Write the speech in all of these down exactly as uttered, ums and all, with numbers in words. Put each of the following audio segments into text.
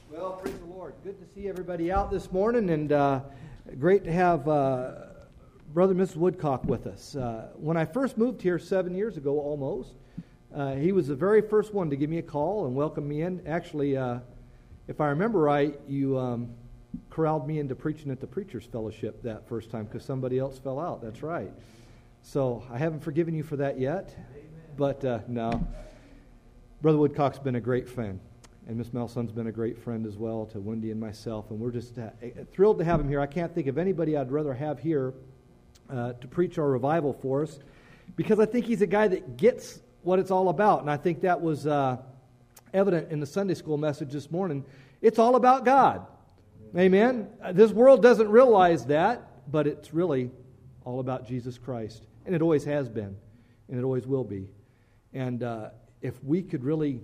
Well, praise the Lord. Good to see everybody out this morning, and uh, great to have uh, Brother and Missus Woodcock with us. Uh, when I first moved here seven years ago, almost, uh, he was the very first one to give me a call and welcome me in. Actually, uh, if I remember right, you um, corralled me into preaching at the Preachers Fellowship that first time because somebody else fell out. That's right. So I haven't forgiven you for that yet, Amen. but uh, no. Brother Woodcock's been a great friend. And Miss Melson's been a great friend as well to Wendy and myself, and we're just uh, thrilled to have him here. I can't think of anybody I'd rather have here uh, to preach our revival for us, because I think he's a guy that gets what it's all about, and I think that was uh, evident in the Sunday school message this morning. It's all about God. Amen? Uh, this world doesn't realize that, but it's really all about Jesus Christ, and it always has been, and it always will be. And uh, if we could really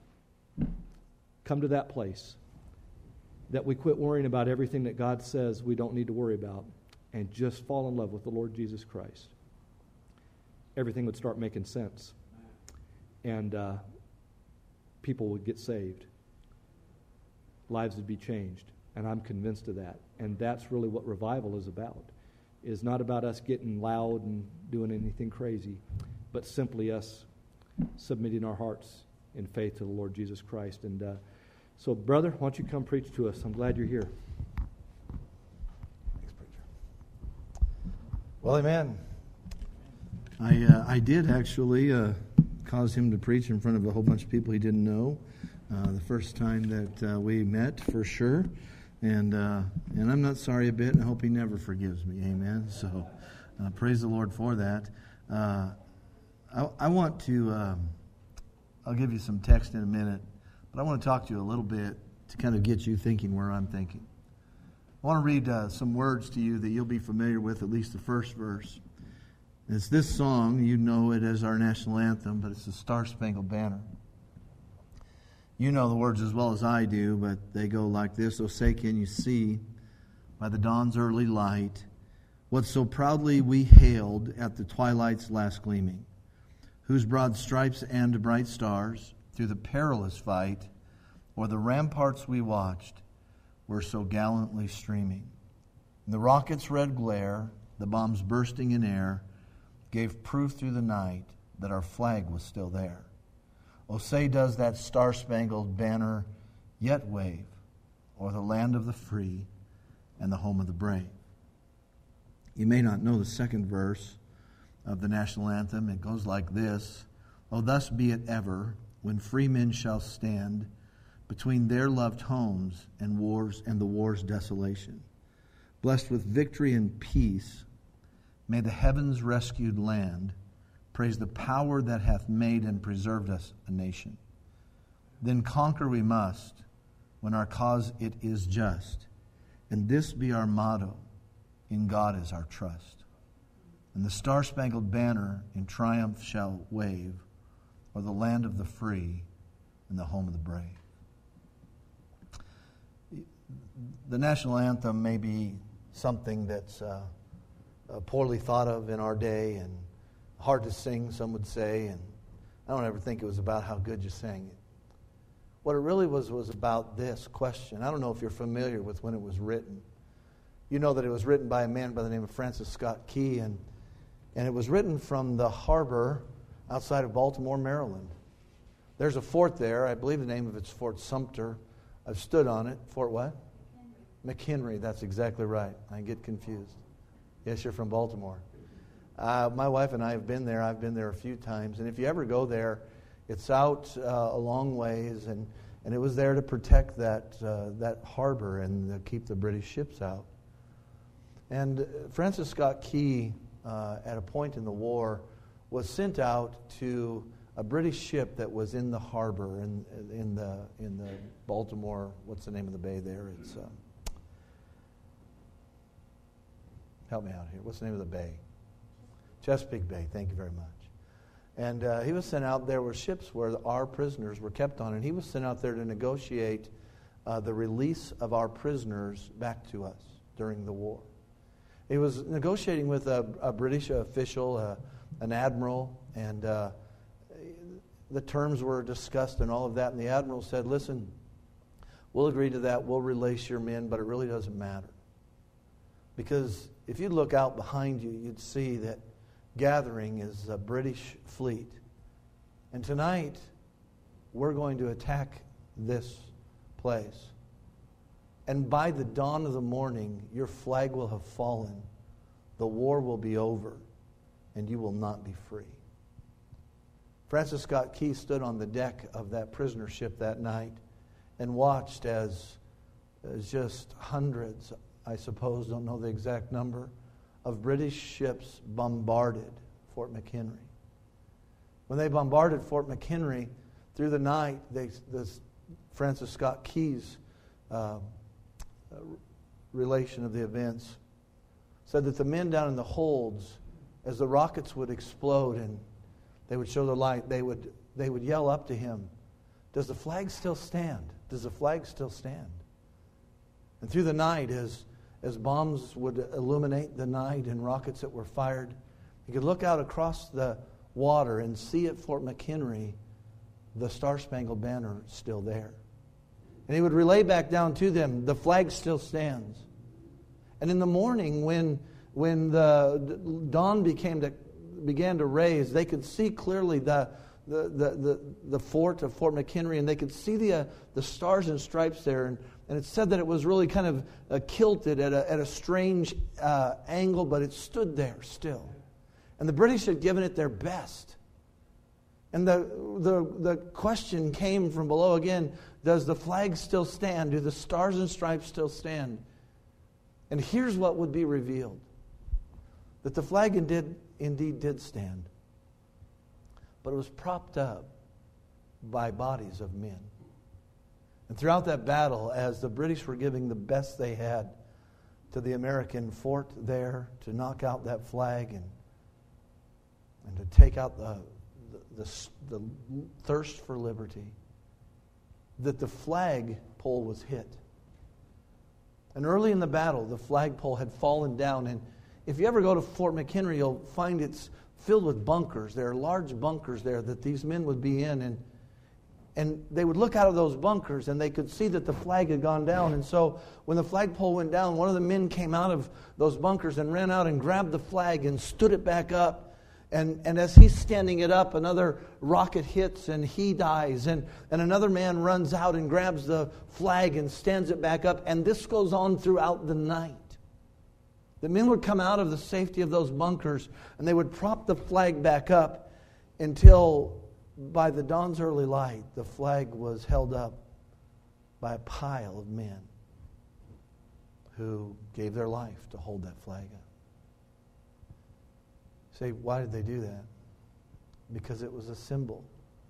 come to that place that we quit worrying about everything that God says we don't need to worry about and just fall in love with the Lord Jesus Christ, everything would start making sense. And uh, people would get saved. Lives would be changed. And I'm convinced of that. And that's really what revival is about. It's not about us getting loud and doing anything crazy, but simply us submitting our hearts in faith to the Lord Jesus Christ. And uh, so, brother, why don't you come preach to us? I'm glad you're here. Thanks, preacher. Well, amen. I uh, I did actually uh, cause him to preach in front of a whole bunch of people he didn't know. Uh, the first time that uh, we met, for sure, and uh, and I'm not sorry a bit, and I hope he never forgives me. Amen. So, uh, praise the Lord for that. Uh, I, I want to. Um, I'll give you some text in a minute, but I want to talk to you a little bit to kind of get you thinking where I'm thinking. I want to read uh, some words to you that you'll be familiar with, at least the first verse. It's this song. You know it as our national anthem, but it's the Star Spangled Banner. You know the words as well as I do, but they go like this. Oh, say can you see by the dawn's early light what so proudly we hailed at the twilight's last gleaming, whose broad stripes and bright stars through the perilous fight o'er the ramparts we watched were so gallantly streaming. And the rocket's red glare, the bombs bursting in air, gave proof through the night that our flag was still there. Oh, say does that star-spangled banner yet wave o'er the land of the free and the home of the brave. You may not know the second verse of the national anthem. It goes like this. Oh, thus be it ever, when free men shall stand between their loved homes and wars and the war's desolation. Blessed with victory and peace, may the heavens rescued land praise the power that hath made and preserved us a nation. Then conquer we must, when our cause it is just, and this be our motto, in God is our trust. And the star-spangled banner in triumph shall wave o'er the land of the free and the home of the brave. The national anthem may be something that's uh, uh, poorly thought of in our day and hard to sing, some would say, and I don't ever think it was about how good you sang it. What it really was was about this question. I don't know if you're familiar with when it was written. You know that it was written by a man by the name of Francis Scott Key, and And it was written from the harbor outside of Baltimore, Maryland. There's a fort there. I believe the name of it's Fort Sumter. I've stood on it. Fort what? McHenry. McHenry. That's exactly right. I get confused. Yes, you're from Baltimore. Uh, my wife and I have been there. I've been there a few times. And if you ever go there, it's out uh, a long ways. And, and it was there to protect that, uh, that harbor and to keep the British ships out. And Francis Scott Key, Uh, at a point in the war, was sent out to a British ship that was in the harbor in in the in the Baltimore. What's the name of the bay there? It's uh, help me out here. What's the name of the bay? Chesapeake Bay. Thank you very much. And uh, he was sent out. There were ships where our prisoners were kept on, and he was sent out there to negotiate uh, the release of our prisoners back to us during the war. He was negotiating with a, a British official, uh, an admiral, and uh, the terms were discussed and all of that. And the admiral said, listen, we'll agree to that. We'll release your men, but it really doesn't matter. Because if you look out behind you, you'd see that gathering is a British fleet. And tonight, we're going to attack this place. And by the dawn of the morning, your flag will have fallen. The war will be over, and you will not be free. Francis Scott Key stood on the deck of that prisoner ship that night and watched as, as just hundreds, I suppose, don't know the exact number, of British ships bombarded Fort McHenry. When they bombarded Fort McHenry, through the night, they, this Francis Scott Key's uh, relation of the events said that the men down in the holds, as the rockets would explode and they would show the light, they would they would yell up to him, "Does the flag still stand? Does the flag still stand?" And through the night, as as bombs would illuminate the night and rockets that were fired, he could look out across the water and see at Fort McHenry the Star-Spangled Banner still there. And he would relay back down to them, the flag still stands. And in the morning, when when the dawn became to, began to raise, they could see clearly the the the the, the fort of Fort McHenry, and they could see the uh, the stars and stripes there. And, and it said that it was really kind of uh, kilted at a at a strange uh, angle, but it stood there still. And the British had given it their best. And the, the the question came from below again, does the flag still stand? Do the stars and stripes still stand? And here's what would be revealed. That the flag indeed, indeed did stand. But it was propped up by bodies of men. And throughout that battle, as the British were giving the best they had to the American fort there to knock out that flag and, and to take out the The, the, the thirst for liberty, that the flagpole was hit. And early in the battle, the flagpole had fallen down. And if you ever go to Fort McHenry, you'll find it's filled with bunkers. There are large bunkers there that these men would be in. And, and they would look out of those bunkers and they could see that the flag had gone down. And so when the flagpole went down, one of the men came out of those bunkers and ran out and grabbed the flag and stood it back up. And, and as he's standing it up, another rocket hits and he dies. And, and another man runs out and grabs the flag and stands it back up. And this goes on throughout the night. The men would come out of the safety of those bunkers and they would prop the flag back up until by the dawn's early light, the flag was held up by a pile of men who gave their life to hold that flag up. Say, why did they do that? Because it was a symbol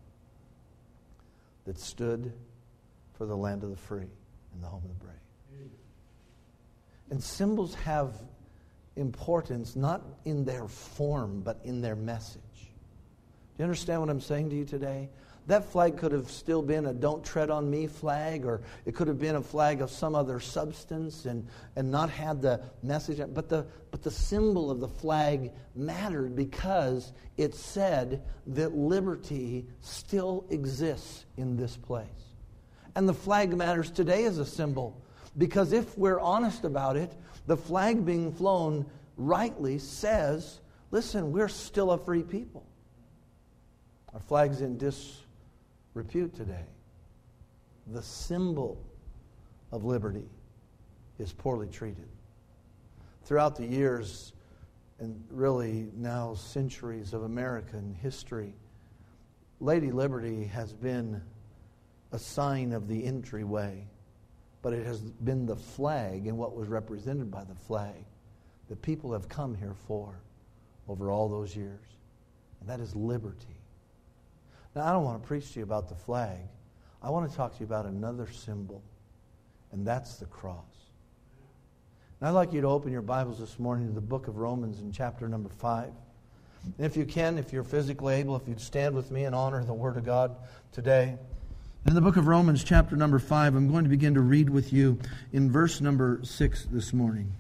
that stood for the land of the free and the home of the brave. And symbols have importance not in their form, but in their message. Do you understand what I'm saying to you today? That flag could have still been a "Don't Tread on Me" flag, or it could have been a flag of some other substance and, and not had the message. But the, but the symbol of the flag mattered because it said that liberty still exists in this place. And the flag matters today as a symbol because if we're honest about it, the flag being flown rightly says, listen, we're still a free people. Our flag's in disrepute today. The symbol of liberty is poorly treated. Throughout the years, and really now centuries of American history, Lady Liberty has been a sign of the entryway, but it has been the flag and what was represented by the flag that people have come here for over all those years. And that is liberty. Now, I don't want to preach to you about the flag. I want to talk to you about another symbol, and that's the cross. And I'd like you to open your Bibles this morning to the book of Romans in chapter number five. And if you can, if you're physically able, if you'd stand with me and honor the Word of God today. In the book of Romans chapter number five, I'm going to begin to read with you in verse number six this morning.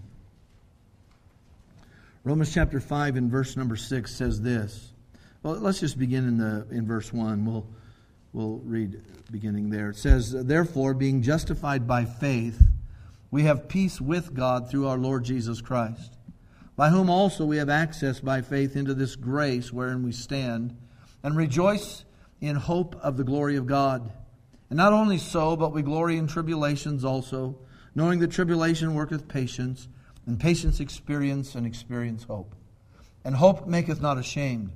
Romans chapter five and verse number six says this. Well, let's just begin in the in verse one. We'll We'll read beginning there. It says, "Therefore, being justified by faith, we have peace with God through our Lord Jesus Christ, by whom also we have access by faith into this grace wherein we stand, and rejoice in hope of the glory of God. And not only so, but we glory in tribulations also, knowing that tribulation worketh patience, and patience experience, and experience hope. And hope maketh not ashamed,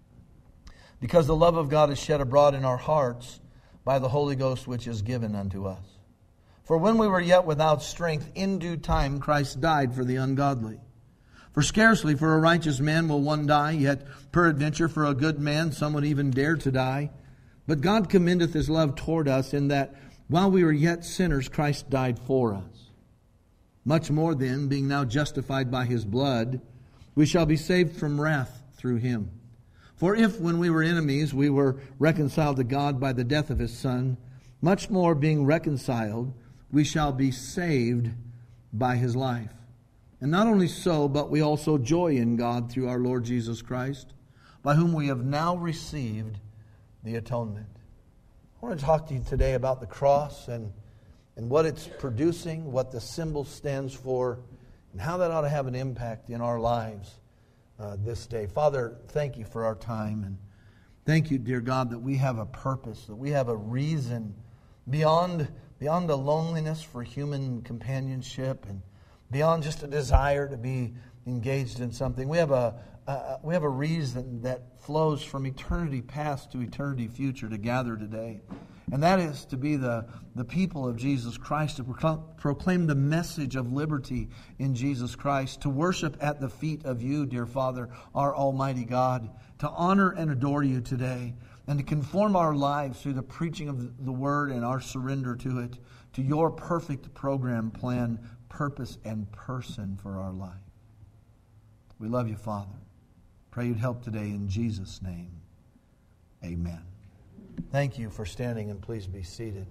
because the love of God is shed abroad in our hearts by the Holy Ghost which is given unto us. For when we were yet without strength, in due time Christ died for the ungodly. For scarcely for a righteous man will one die, yet peradventure for a good man some would even dare to die. But God commendeth His love toward us, in that while we were yet sinners, Christ died for us. Much more then, being now justified by His blood, we shall be saved from wrath through Him. For if, when we were enemies, we were reconciled to God by the death of His Son, much more, being reconciled, we shall be saved by His life. And not only so, but we also joy in God through our Lord Jesus Christ, by whom we have now received the atonement." I want to talk to you today about the cross and, and what it's producing, what the symbol stands for, and how that ought to have an impact in our lives uh, this day. Father, thank you for our time, and thank you, dear God, that we have a purpose, that we have a reason beyond, beyond the loneliness for human companionship and beyond just a desire to be engaged in something. We have a uh, we have a reason that flows from eternity past to eternity future to gather today. And that is to be the, the people of Jesus Christ, to proclaim, proclaim the message of liberty in Jesus Christ, to worship at the feet of you, dear Father, our Almighty God, to honor and adore you today, and to conform our lives through the preaching of the Word and our surrender to it, to your perfect program, plan, purpose, and person for our life. We love you, Father. Pray you'd help today in Jesus' name. Amen. Thank you for standing, and please be seated.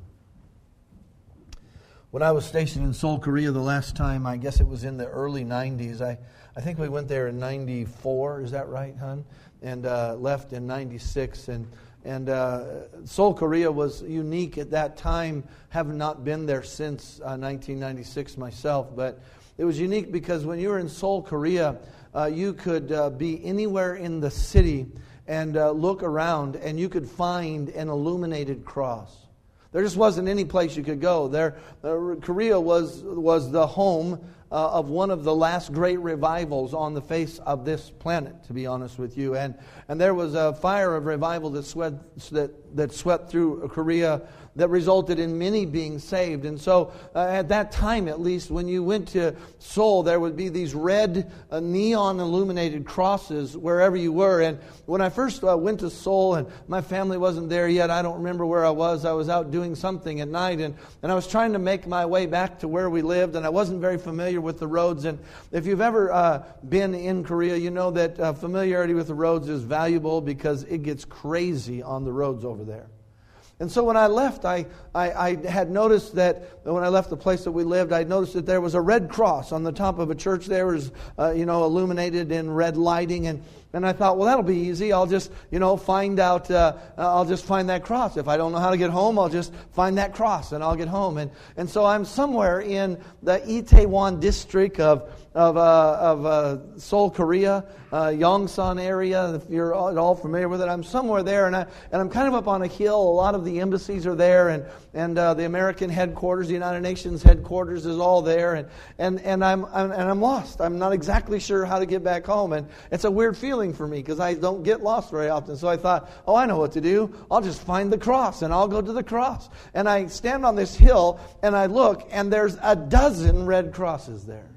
When I was stationed in Seoul, Korea the last time, I guess it was in the early nineties. I, I think we went there in ninety-four, is that right, hon? And uh, left in ninety-six. And And uh, Seoul, Korea was unique at that time. Have not been there since uh, nineteen ninety-six myself, but it was unique because when you were in Seoul, Korea, uh, you could uh, be anywhere in the city and uh, look around, and you could find an illuminated cross. There just wasn't any place you could go. There, uh, Korea was was the home uh, of one of the last great revivals on the face of this planet, to be honest with you. And and there was a fire of revival that swept that that swept through Korea that resulted in many being saved. And so uh, at that time, at least, when you went to Seoul, there would be these red uh, neon illuminated crosses wherever you were. And when I first uh, went to Seoul, and my family wasn't there yet, I don't remember where I was. I was out doing something at night, and, and I was trying to make my way back to where we lived, and I wasn't very familiar with the roads. And if you've ever uh, been in Korea, you know that uh, familiarity with the roads is valuable because it gets crazy on the roads over there. And so when I left, I, I, I had noticed that when I left the place that we lived, I noticed that there was a red cross on the top of a church. There was, uh, you know, illuminated in red lighting. And, and I thought, well, that'll be easy. I'll just, you know, find out, uh, I'll just find that cross. If I don't know how to get home, I'll just find that cross and I'll get home. And, and so I'm somewhere in the Itaewon district of of uh, of uh, Seoul, Korea, uh, Yongsan area. If you're all, at all familiar with it, I'm somewhere there, and I and I'm kind of up on a hill. A lot of the embassies are there, and and uh, the American headquarters, the United Nations headquarters, is all there, and and and I'm, I'm and I'm lost. I'm not exactly sure how to get back home, and it's a weird feeling for me because I don't get lost very often. So I thought, oh, I know what to do. I'll just find the cross, and I'll go to the cross. And I stand on this hill, and I look, and there's a dozen red crosses there.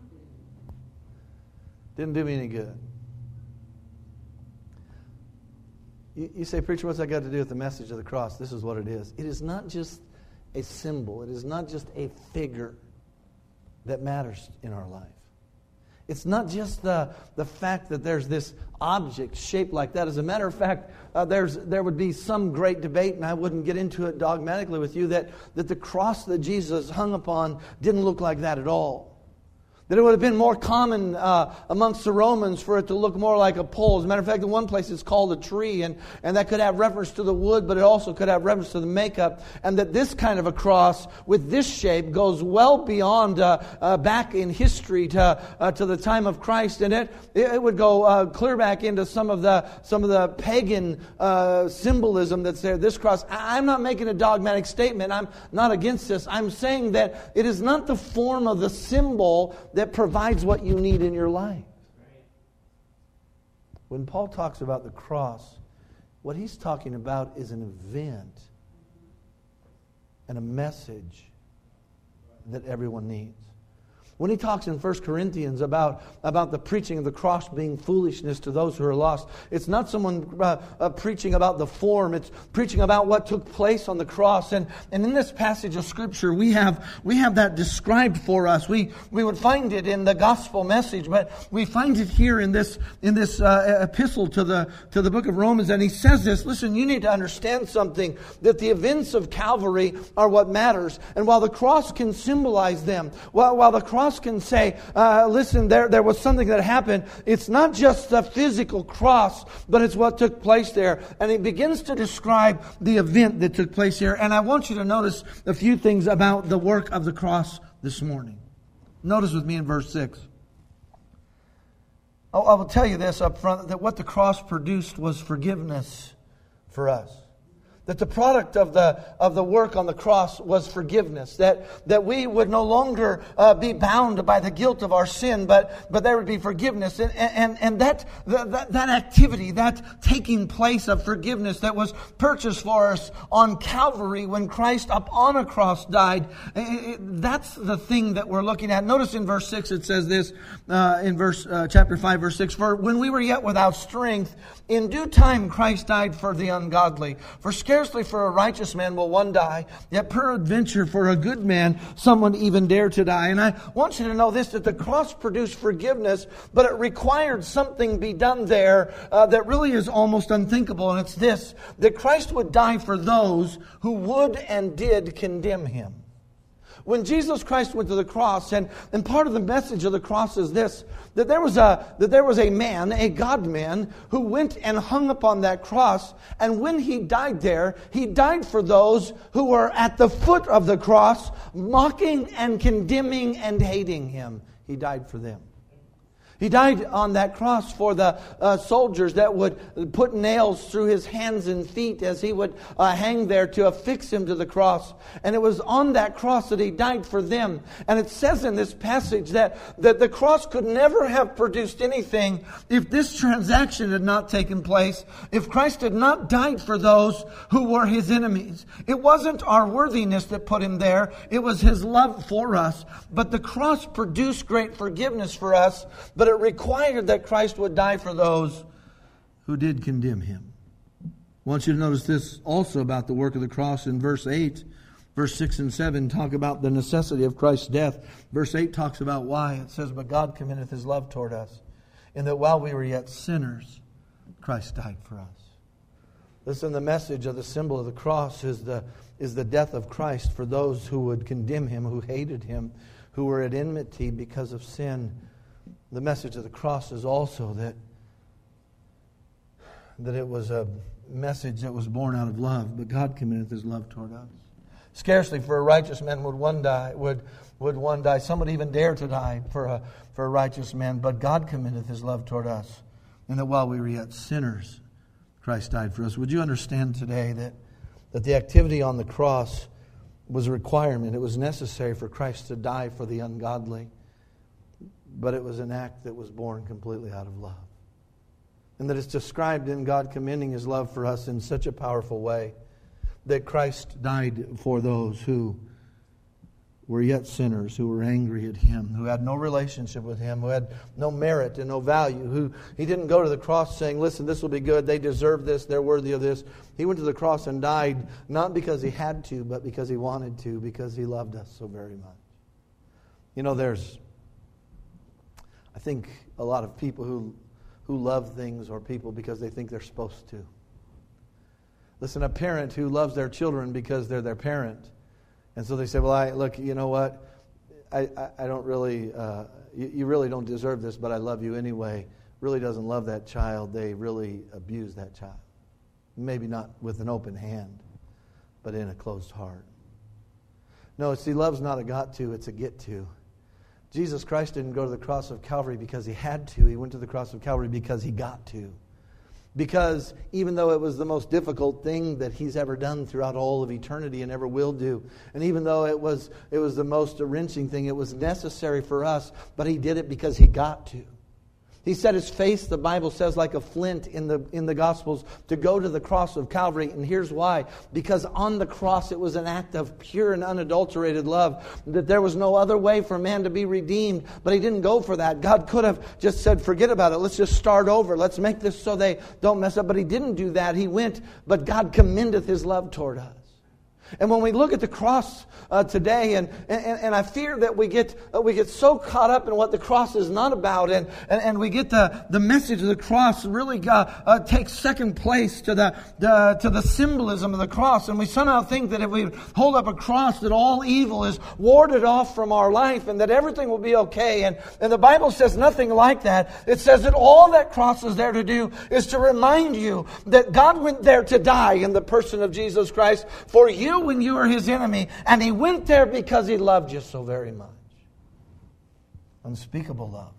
Didn't do me any good. You, you say, preacher, what's that got to do with the message of the cross? This is what it is. It is not just a symbol. It is not just a figure that matters in our life. It's not just the, the fact that there's this object shaped like that. As a matter of fact, uh, there's there would be some great debate, and I wouldn't get into it dogmatically with you, that, that the cross that Jesus hung upon didn't look like that at all. That it would have been more common uh, amongst the Romans for it to look more like a pole. As a matter of fact, in one place it's called a tree, and, and that could have reference to the wood, but it also could have reference to the makeup. And that this kind of a cross with this shape goes well beyond uh, uh, back in history to uh, to the time of Christ, and it it would go uh, clear back into some of the some of the pagan uh, symbolism that's there. This cross, I'm not making a dogmatic statement. I'm not against this. I'm saying that it is not the form of the symbol that provides what you need in your life. When Paul talks about the cross, what he's talking about is an event and a message that everyone needs. When he talks in First Corinthians about, about the preaching of the cross being foolishness to those who are lost, it's not someone uh, uh, preaching about the form, it's preaching about what took place on the cross. And, and in this passage of Scripture, we have we have that described for us. We we would find it in the gospel message, but we find it here in this in this uh, epistle to the to the book of Romans. And he says this, listen, you need to understand something, that the events of Calvary are what matters. And while the cross can symbolize them, while, while the cross can say, uh, listen, there, there was something that happened. It's not just the physical cross, but it's what took place there. And he begins to describe the event that took place here. And I want you to notice a few things about the work of the cross this morning. Notice with me in verse six. Oh, I will tell you this up front, that what the cross produced was forgiveness for us. That the product of the of the work on the cross was forgiveness. That that we would no longer uh, be bound by the guilt of our sin, but but there would be forgiveness. And and, and that, that that activity, that taking place of forgiveness that was purchased for us on Calvary when Christ up on a cross died, it, it, that's the thing that we're looking at. Notice in verse six it says this, uh, in verse uh, chapter five, verse six, for when we were yet without strength, in due time Christ died for the ungodly. For scarcely for a righteous man will one die, yet peradventure for a good man someone even dare to die. And I want you to know this, that the cross produced forgiveness, but it required something be done there uh, that really is almost unthinkable. And it's this, that Christ would die for those who would and did condemn Him. When Jesus Christ went to the cross, and, and part of the message of the cross is this, that there was a that there was a man, a God-man, who went and hung upon that cross, and when He died there, He died for those who were at the foot of the cross, mocking and condemning and hating Him. He died for them. He died on that cross for the uh, soldiers that would put nails through His hands and feet as He would uh, hang there to affix Him to the cross. And it was on that cross that He died for them. And it says in this passage that, that the cross could never have produced anything if this transaction had not taken place, if Christ had not died for those who were His enemies. It wasn't our worthiness that put Him there. It was His love for us. But the cross produced great forgiveness for us, but it required that Christ would die for those who did condemn Him. I want you to notice this also about the work of the cross in verse eight. Verse six and seven talk about the necessity of Christ's death. Verse eight talks about why. It says, but God commendeth His love toward us, in that while we were yet sinners, Christ died for us. Listen, the message of the symbol of the cross is the, is the death of Christ for those who would condemn Him, who hated Him, who were at enmity because of sin. The message of the cross is also that, that it was a message that was born out of love, but God commendeth His love toward us. Scarcely for a righteous man would one die, would, would one die. Some would even dare to die for a, for a righteous man, but God commendeth His love toward us, and that while we were yet sinners, Christ died for us. Would you understand today that, that the activity on the cross was a requirement? It was necessary for Christ to die for the ungodly. But it was an act that was born completely out of love. And that it's described in God commending His love for us in such a powerful way that Christ died for those who were yet sinners, who were angry at Him, who had no relationship with Him, who had no merit and no value, who He didn't go to the cross saying, listen, this will be good, they deserve this, they're worthy of this. He went to the cross and died not because He had to, but because He wanted to, because He loved us so very much. You know, there's I think a lot of people who who love things or people because they think they're supposed to. Listen, a parent who loves their children because they're their parent. And so they say, well, I look, you know what? I, I, I don't really, uh, you, you really don't deserve this, but I love you anyway, really doesn't love that child, they really abuse that child. Maybe not with an open hand, but in a closed heart. No, see, love's not a got to, it's a get to. Jesus Christ didn't go to the cross of Calvary because he had to. He went to the cross of Calvary because he got to. Because even though it was the most difficult thing that he's ever done throughout all of eternity and ever will do, and even though it was it was the most wrenching thing, it was necessary for us, but he did it because he got to. He set his face, the Bible says, like a flint in the in the Gospels to go to the cross of Calvary. And here's why. Because on the cross it was an act of pure and unadulterated love. That there was no other way for man to be redeemed. But he didn't go for that. God could have just said, forget about it. Let's just start over. Let's make this so they don't mess up. But he didn't do that. He went, but God commendeth his love toward us. And when we look at the cross uh, today, and, and and I fear that we get uh, we get so caught up in what the cross is not about, and and, and we get the, the message of the cross really uh, uh, takes second place to the, the to the symbolism of the cross, and we somehow think that if we hold up a cross, that all evil is warded off from our life, and that everything will be okay. And and the Bible says nothing like that. It says that all that cross is there to do is to remind you that God went there to die in the person of Jesus Christ for you when you were his enemy, and he went there because he loved you so very much. Unspeakable love.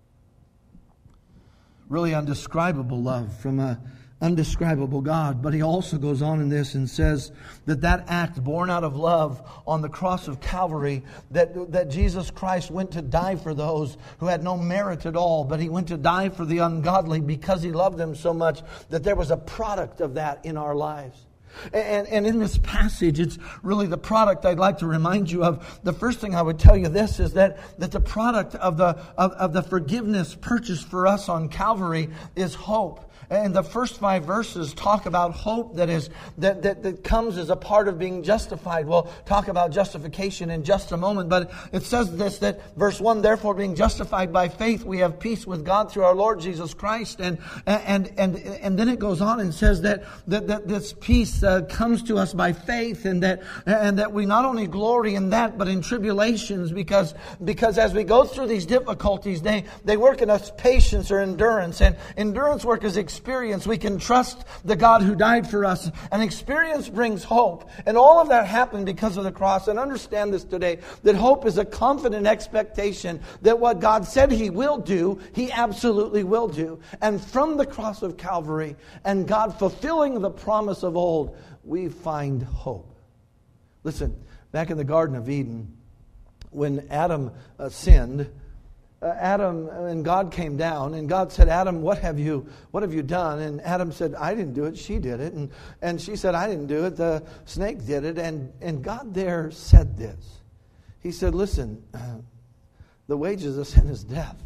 Really undescribable love from a undescribable God. But he also goes on in this and says that that act born out of love on the cross of Calvary, that, that Jesus Christ went to die for those who had no merit at all, but he went to die for the ungodly because he loved them so much that there was a product of that in our lives. And, and in this passage, it's really the product I'd like to remind you of. The first thing I would tell you this is that, that the product of the of, of the forgiveness purchased for us on Calvary is hope. And the first five verses talk about hope that is that, that, that comes as a part of being justified. We'll talk about justification in just a moment. But it says this, that verse one, therefore being justified by faith, we have peace with God through our Lord Jesus Christ. And and and and then it goes on and says that that, that this peace uh, comes to us by faith, and that and that we not only glory in that, but in tribulations, because because as we go through these difficulties, they they work in us patience or endurance, and endurance work is experience. We can trust the God who died for us. And experience brings hope. And all of that happened because of the cross. And understand this today, that hope is a confident expectation that what God said he will do, he absolutely will do. And from the cross of Calvary and God fulfilling the promise of old, we find hope. Listen, back in the Garden of Eden, when Adam uh, sinned, Uh, Adam and God came down, and God said, Adam, what have you what have you done? And Adam said, I didn't do it, she did it. And, and she said, I didn't do it, the snake did it. And, and God there said this. He said, listen, uh, the wages of sin is death.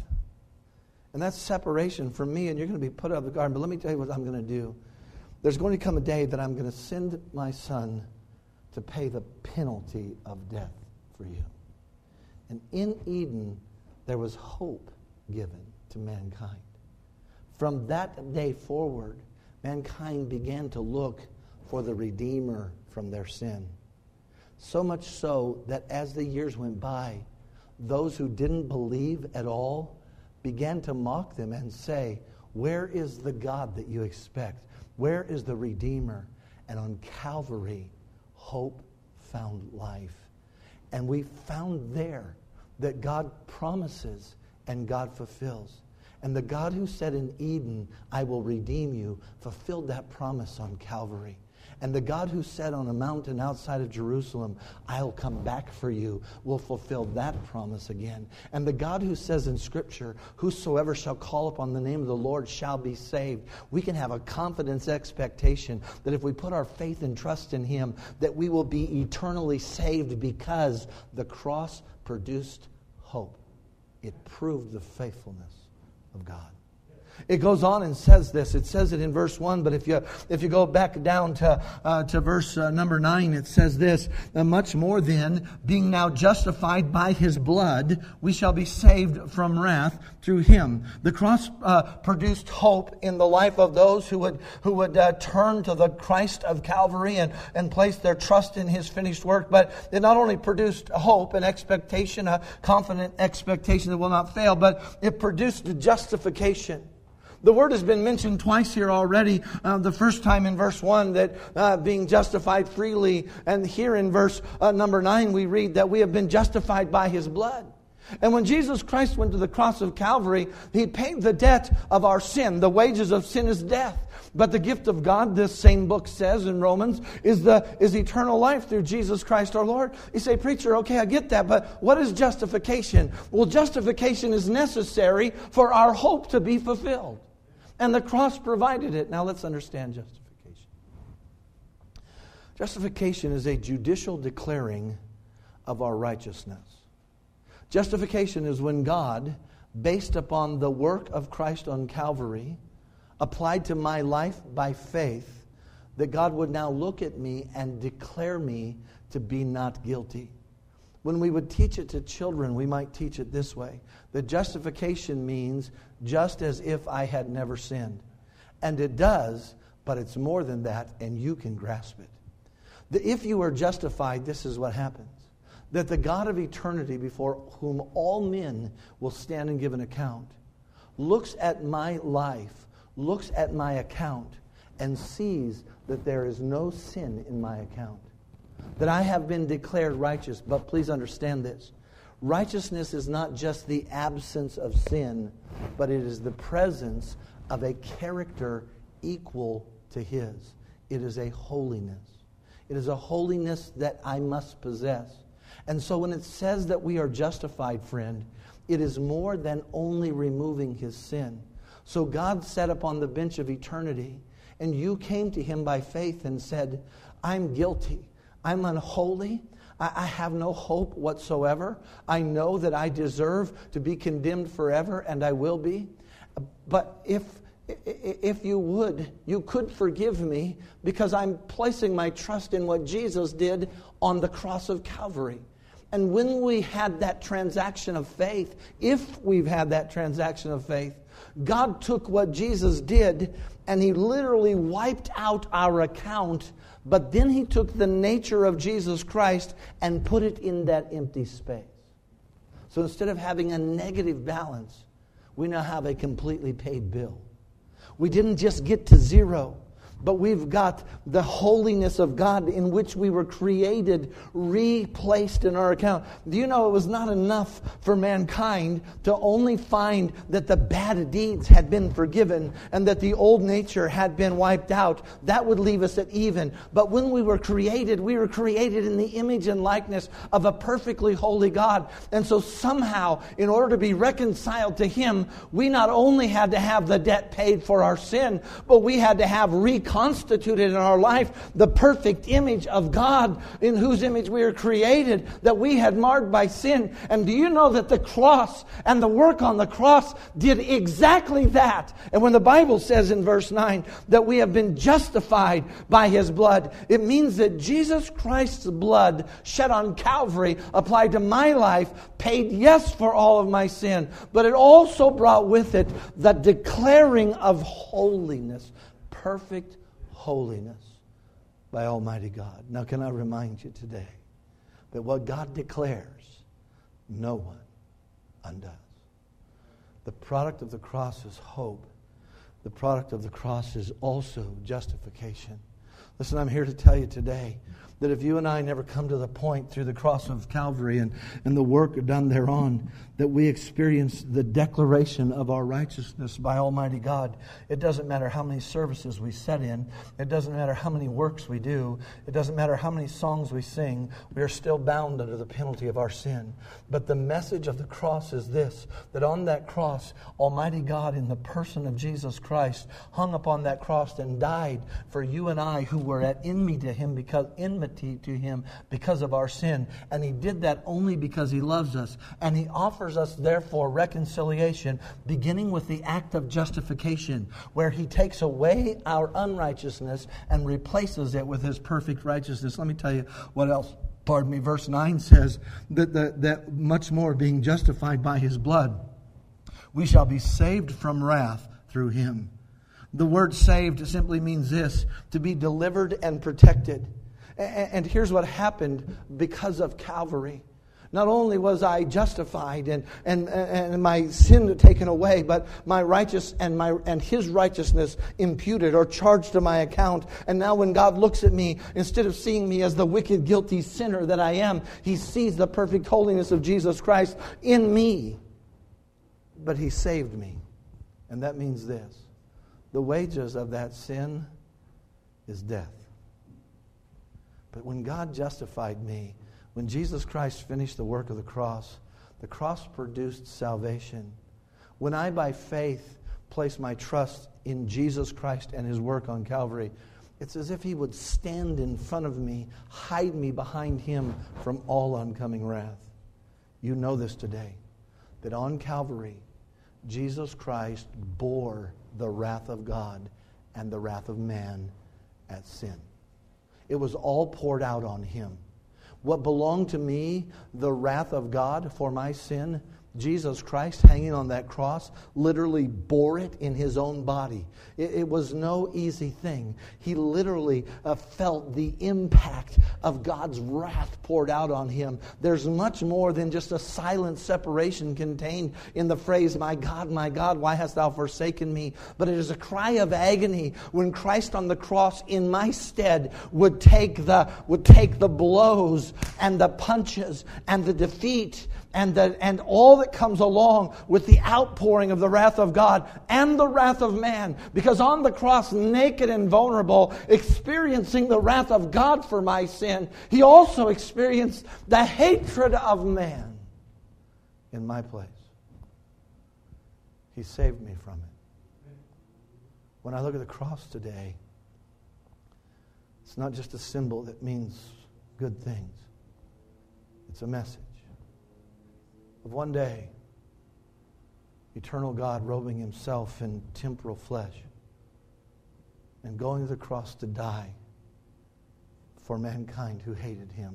And that's separation from me, and you're going to be put out of the garden. But let me tell you what I'm going to do. There's going to come a day that I'm going to send my son to pay the penalty of death for you. And in Eden, there was hope given to mankind. From that day forward, mankind began to look for the Redeemer from their sin. So much so that as the years went by, those who didn't believe at all began to mock them and say, where is the God that you expect? Where is the Redeemer? And on Calvary, hope found life. And we found there that God promises and God fulfills. And the God who said in Eden, I will redeem you, fulfilled that promise on Calvary. And the God who said on a mountain outside of Jerusalem, I'll come back for you, will fulfill that promise again. And the God who says in Scripture, whosoever shall call upon the name of the Lord shall be saved. We can have a confidence expectation that if we put our faith and trust in him, that we will be eternally saved, because the cross produced hope. It proved the faithfulness of God. It goes on and says this. It says it in verse one, but if you if you go back down to uh, to verse uh, number nine, it says this: uh, much more then, being now justified by His blood, we shall be saved from wrath through Him. The cross uh, produced hope in the life of those who would who would uh, turn to the Christ of Calvary and and place their trust in His finished work. But it not only produced hope and expectation, a confident expectation that will not fail, but it produced justification. The word has been mentioned twice here already. Uh, the first time in verse one, that uh, being justified freely. And here in verse uh, number nine, we read that we have been justified by His blood. And when Jesus Christ went to the cross of Calvary, He paid the debt of our sin. The wages of sin is death. But the gift of God, this same book says in Romans, is the is eternal life through Jesus Christ our Lord. You say, preacher, okay, I get that, but what is justification? Well, justification is necessary for our hope to be fulfilled. And the cross provided it. Now let's understand justification. Justification is a judicial declaring of our righteousness. Justification is when God, based upon the work of Christ on Calvary, applied to my life by faith, that God would now look at me and declare me to be not guilty. When we would teach it to children, we might teach it this way. The justification means just as if I had never sinned. And it does, but it's more than that, and you can grasp it. The, if you are justified, this is what happens. That the God of eternity, before whom all men will stand and give an account, looks at my life, looks at my account, and sees that there is no sin in my account. That I have been declared righteous. But please understand this. Righteousness is not just the absence of sin, but it is the presence of a character equal to His. It is a holiness. It is a holiness that I must possess. And so when it says that we are justified, friend, it is more than only removing His sin. So God sat upon the bench of eternity, and you came to Him by faith and said, I'm guilty. I'm unholy. I, I have no hope whatsoever. I know that I deserve to be condemned forever, and I will be. But if if you would, you could forgive me, because I'm placing my trust in what Jesus did on the cross of Calvary. And when we had that transaction of faith, if we've had that transaction of faith, God took what Jesus did and He literally wiped out our account, but then He took the nature of Jesus Christ and put it in that empty space. So instead of having a negative balance, we now have a completely paid bill. We didn't just get to zero, but we've got the holiness of God in which we were created, replaced in our account. Do you know it was not enough for mankind to only find that the bad deeds had been forgiven and that the old nature had been wiped out? That would leave us at even. But when we were created, we were created in the image and likeness of a perfectly holy God. And so somehow, in order to be reconciled to Him, we not only had to have the debt paid for our sin, but we had to have reconciled constituted in our life the perfect image of God, in whose image we are created, that we had marred by sin. And do you know that the cross and the work on the cross did exactly that? And when the Bible says in verse nine that we have been justified by His blood, it means that Jesus Christ's blood shed on Calvary, applied to my life, paid, yes, for all of my sin, but it also brought with it the declaring of holiness, perfect holiness by Almighty God. Now, can I remind you today that what God declares, no one undoes. The product of the cross is hope. The product of the cross is also justification. Listen, I'm here to tell you today that if you and I never come to the point through the cross of Calvary and, and the work done thereon, that we experience the declaration of our righteousness by Almighty God, it doesn't matter how many services we set in, it doesn't matter how many works we do, it doesn't matter how many songs we sing, we are still bound under the penalty of our sin. But the message of the cross is this, that on that cross, Almighty God in the person of Jesus Christ hung upon that cross and died for you and I who were at enmity to him because enmity to him because of our sin. And he did that only because he loves us. And he offers us, therefore, reconciliation, beginning with the act of justification, where he takes away our unrighteousness and replaces it with his perfect righteousness. Let me tell you what else. Pardon me. Verse nine says that, that, that much more, being justified by his blood, we shall be saved from wrath through him. The word saved simply means this: to be delivered and protected. And here's what happened because of Calvary. Not only was I justified and, and, and my sin taken away, but my righteous and my and his righteousness imputed or charged to my account. And now when God looks at me, instead of seeing me as the wicked, guilty sinner that I am, he sees the perfect holiness of Jesus Christ in me. But he saved me. And that means this: the wages of that sin is death. But when God justified me, when Jesus Christ finished the work of the cross, the cross produced salvation. When I, by faith, place my trust in Jesus Christ and his work on Calvary, it's as if he would stand in front of me, hide me behind him from all oncoming wrath. You know this today, that on Calvary, Jesus Christ bore the wrath of God and the wrath of man at sin. It was all poured out on him. What belonged to me, the wrath of God for my sin, Jesus Christ, hanging on that cross, literally bore it in his own body. It, it was no easy thing. He literally uh, felt the impact of God's wrath poured out on him. There's much more than just a silent separation contained in the phrase, "My God, my God, why hast thou forsaken me?" But it is a cry of agony when Christ on the cross in my stead would take the, would take the blows and the punches and the defeat and the, and all that comes along with the outpouring of the wrath of God and the wrath of man. Because on the cross, naked and vulnerable, experiencing the wrath of God for my sin, he also experienced the hatred of man in my place. He saved me from it. When I look at the cross today, it's not just a symbol that means good things. It's a message of one day, eternal God robing himself in temporal flesh and going to the cross to die for mankind who hated him.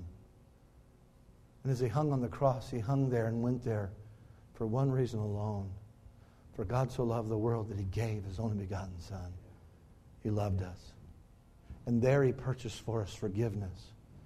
And as he hung on the cross, he hung there and went there for one reason alone: for God so loved the world that he gave his only begotten Son. He loved us. And there he purchased for us forgiveness.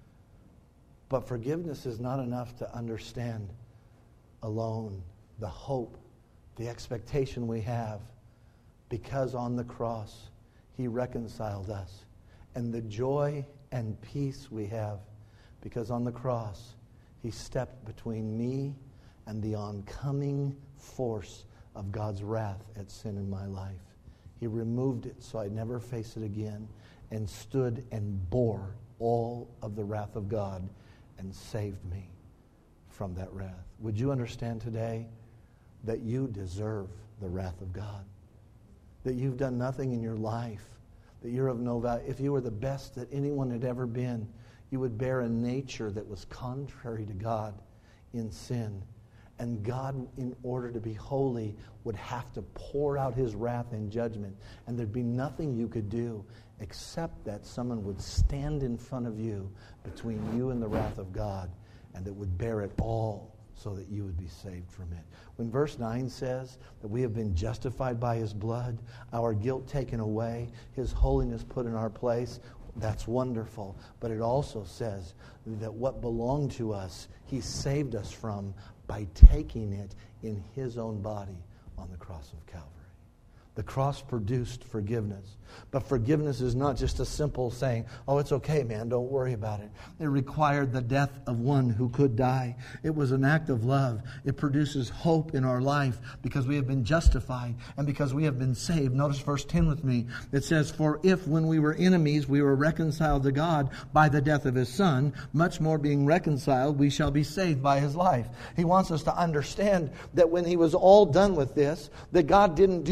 But forgiveness is not enough to understand alone the hope, the expectation we have, because on the cross he reconciled us, and the joy and peace we have because on the cross he stepped between me and the oncoming force of God's wrath at sin in my life. He removed it so I'd never face it again, and stood and bore all of the wrath of God and saved me from that wrath. Would you understand today that you deserve the wrath of God? That you've done nothing in your life, that you're of no value. If you were the best that anyone had ever been, you would bear a nature that was contrary to God in sin. And God, in order to be holy, would have to pour out his wrath and judgment. And there'd be nothing you could do except that someone would stand in front of you between you and the wrath of God, and that would bear it all so that you would be saved from it. When verse nine says that we have been justified by his blood, our guilt taken away, his holiness put in our place, that's wonderful. But it also says that what belonged to us, he saved us from by taking it in his own body on the cross of Calvary. The cross produced forgiveness. But forgiveness is not just a simple saying, "Oh, it's okay, man, don't worry about it." It required the death of one who could die. It was an act of love. It produces hope in our life because we have been justified and because we have been saved. Notice verse ten with me. It says, "For if when we were enemies we were reconciled to God by the death of his Son, much more being reconciled we shall be saved by his life." He wants us to understand that when he was all done with this, that God didn't do all of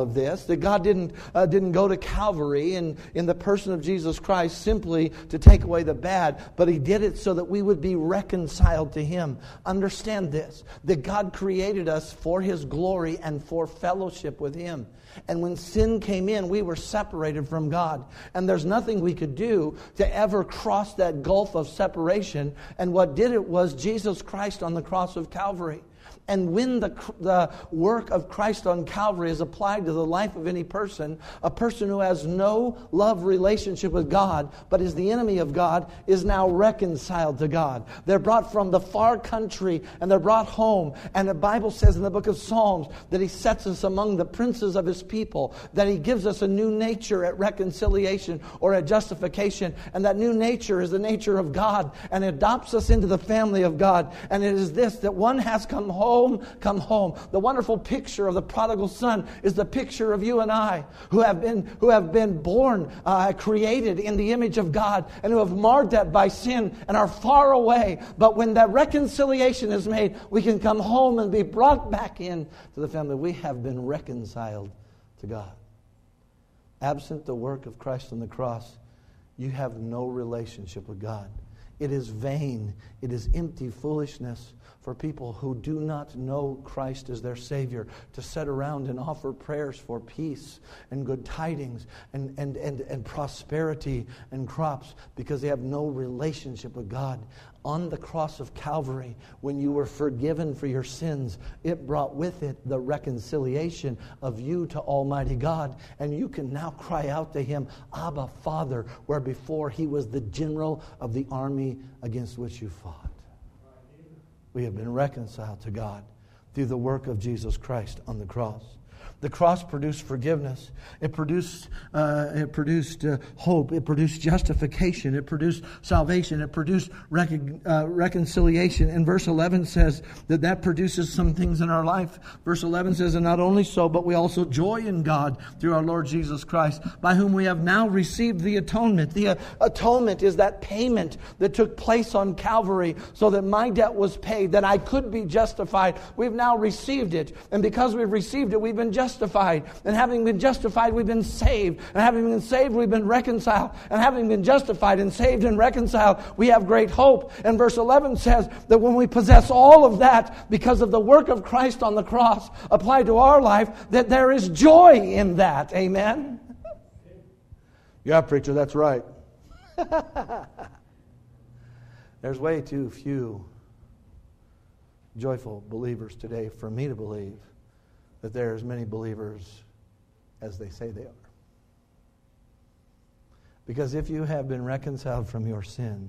of this, that God didn't uh, didn't go to Calvary in, in the person of Jesus Christ simply to take away the bad, but He did it so that we would be reconciled to Him. Understand this, that God created us for His glory and for fellowship with Him. And when sin came in, we were separated from God. And there's nothing we could do to ever cross that gulf of separation. And what did it was Jesus Christ on the cross of Calvary. And when the, the work of Christ on Calvary is applied to the life of any person, a person who has no love relationship with God, but is the enemy of God, is now reconciled to God. They're brought from the far country and they're brought home. And the Bible says in the book of Psalms that He sets us among the princes of His people, that He gives us a new nature at reconciliation or at justification. And that new nature is the nature of God and adopts us into the family of God. And it is this, that one has come home Home, come home. The wonderful picture of the prodigal son is the picture of you and I, who have been who have been born, uh, created in the image of God, and who have marred that by sin and are far away. But when that reconciliation is made, we can come home and be brought back in to the family. We have been reconciled to God. Absent the work of Christ on the cross, you have no relationship with God. It is vain. It is empty foolishness for people who do not know Christ as their Savior to sit around and offer prayers for peace and good tidings and, and, and, and prosperity and crops because they have no relationship with God. On the cross of Calvary, when you were forgiven for your sins, it brought with it the reconciliation of you to Almighty God. And you can now cry out to Him, Abba, Father, where before He was the general of the army against which you fought. We have been reconciled to God through the work of Jesus Christ on the cross. The cross produced forgiveness. It produced, uh, it produced uh, hope. It produced justification. It produced salvation. It produced recon- uh, reconciliation. And verse eleven says that that produces some things in our life. Verse eleven says, and not only so, but we also joy in God through our Lord Jesus Christ, by whom we have now received the atonement. The uh, atonement is that payment that took place on Calvary so that my debt was paid, that I could be justified. We've now received it. And because we've received it, we've been justified. Justified. And having been justified, we've been saved. And having been saved, we've been reconciled. And having been justified and saved and reconciled, we have great hope. And verse eleven says that when we possess all of that because of the work of Christ on the cross applied to our life, that there is joy in that. Amen? Yeah, preacher, that's right. There's way too few joyful believers today for me to believe that there are as many believers as they say they are. Because if you have been reconciled from your sin,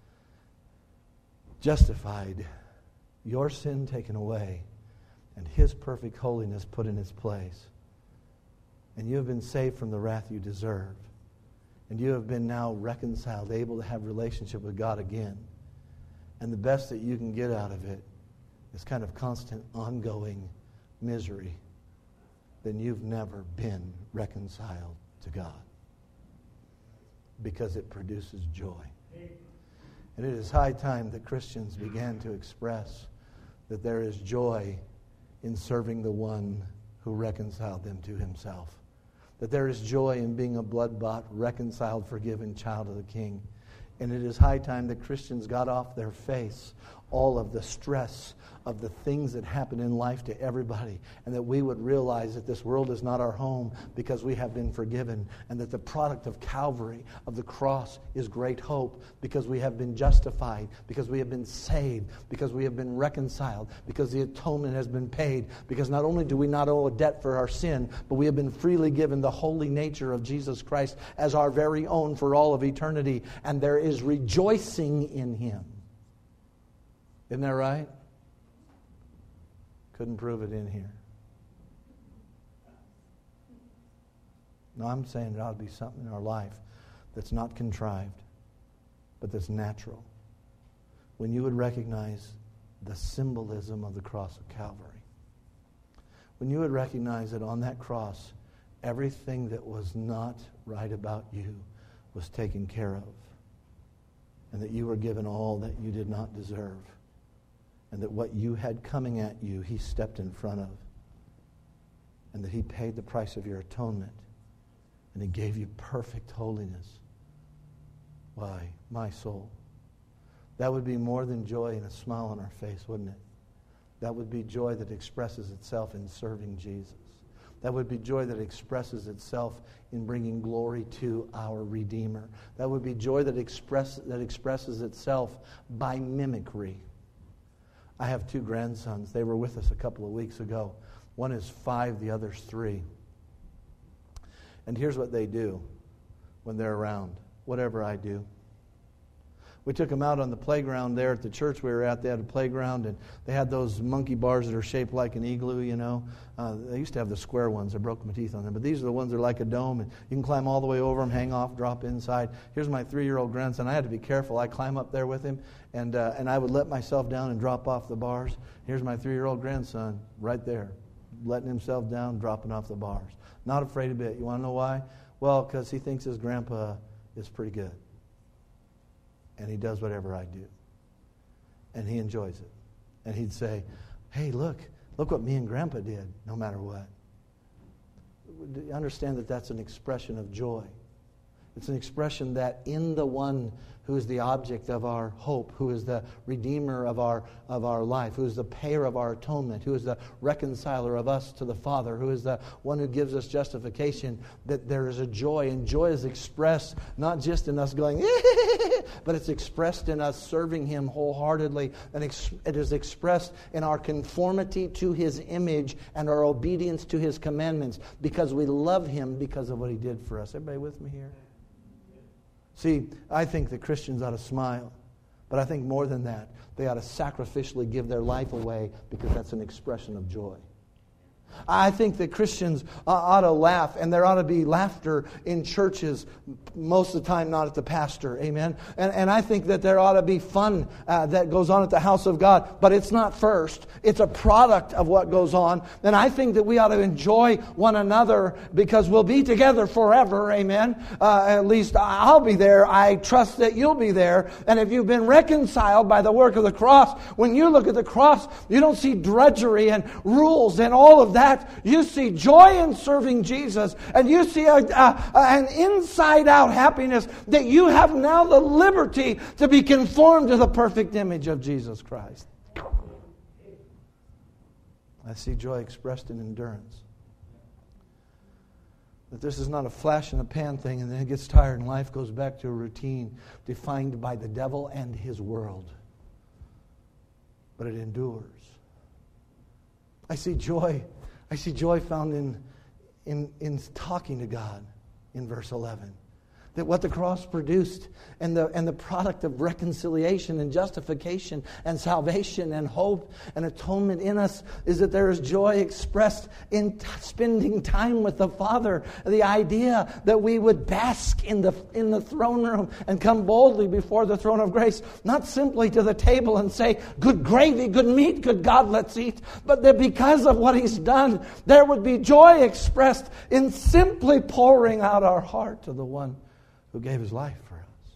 justified, your sin taken away, and His perfect holiness put in its place, and you have been saved from the wrath you deserve, and you have been now reconciled, able to have relationship with God again, and the best that you can get out of it is kind of constant, ongoing misery, then you've never been reconciled to God, because it produces joy. And it is high time that Christians began to express that there is joy in serving the one who reconciled them to Himself, that there is joy in being a blood-bought, reconciled, forgiven child of the King. And it is high time that Christians got off their face all of the stress of the things that happen in life to everybody, and that we would realize that this world is not our home because we have been forgiven, and that the product of Calvary, of the cross, is great hope because we have been justified, because we have been saved, because we have been reconciled, because the atonement has been paid, because not only do we not owe a debt for our sin, but we have been freely given the holy nature of Jesus Christ as our very own for all of eternity, and there is rejoicing in Him. Isn't that right? Couldn't prove it in here. No, I'm saying it ought to be something in our life that's not contrived, but that's natural. When you would recognize the symbolism of the cross of Calvary. When you would recognize that on that cross, everything that was not right about you was taken care of, and that you were given all that you did not deserve, and that what you had coming at you, He stepped in front of. and that He paid the price of your atonement, and He gave you perfect holiness. Why, my soul, that would be more than joy and a smile on our face, wouldn't it? That would be joy that expresses itself in serving Jesus. That would be joy that expresses itself in bringing glory to our Redeemer. That would be joy that express, that expresses itself by mimicry. I have two grandsons. They were with us a couple of weeks ago. One is five, the other's three. And here's what they do when they're around, whatever I do. We took them out on the playground there at the church we were at. They had a playground, and they had those monkey bars that are shaped like an igloo, you know. Uh, they used to have the square ones. I broke my teeth on them. But these are the ones that are like a dome, and you can climb all the way over them, hang off, drop inside. Here's my three-year-old grandson. I had to be careful. I climb up there with him, and uh, and I would let myself down and drop off the bars. Here's my three-year-old grandson right there, letting himself down, dropping off the bars. Not afraid a bit. You want to know why? Well, because he thinks his grandpa is pretty good. And he does whatever I do. And he enjoys it. And he'd say, hey, look, look what me and Grandpa did, no matter what. Do you understand that that's an expression of joy? It's an expression that in the one who is the object of our hope, who is the redeemer of our of our life, who is the payer of our atonement, who is the reconciler of us to the Father, who is the one who gives us justification, that there is a joy. And joy is expressed not just in us going, but it's expressed in us serving Him wholeheartedly. And it is expressed in our conformity to His image and our obedience to His commandments, because we love Him because of what He did for us. Everybody with me here? See, I think that Christians ought to smile. But I think more than that, they ought to sacrificially give their life away, because that's an expression of joy. I think that Christians ought to laugh, and there ought to be laughter in churches most of the time, not at the pastor. Amen? And, and I think that there ought to be fun uh, that goes on at the house of God, but it's not first. It's a product of what goes on. And I think that we ought to enjoy one another, because we'll be together forever. Amen? Uh, at least I'll be there. I trust that you'll be there. And if you've been reconciled by the work of the cross, when you look at the cross, you don't see drudgery and rules and all of that. You see joy in serving Jesus, and you see a, a, an inside-out happiness that you have now the liberty to be conformed to the perfect image of Jesus Christ. I see joy expressed in endurance. That this is not a flash in the pan thing, and then it gets tired and life goes back to a routine defined by the devil and his world. But it endures. I see joy. I see joy found in, in, in talking to God in verse eleven. That what the cross produced and the, and the product of reconciliation and justification and salvation and hope and atonement in us is that there is joy expressed in t- spending time with the Father. The idea that we would bask in the, in the throne room and come boldly before the throne of grace, not simply to the table and say, good gravy, good meat, good God, let's eat, but that because of what He's done, there would be joy expressed in simply pouring out our heart to the one who gave His life for us.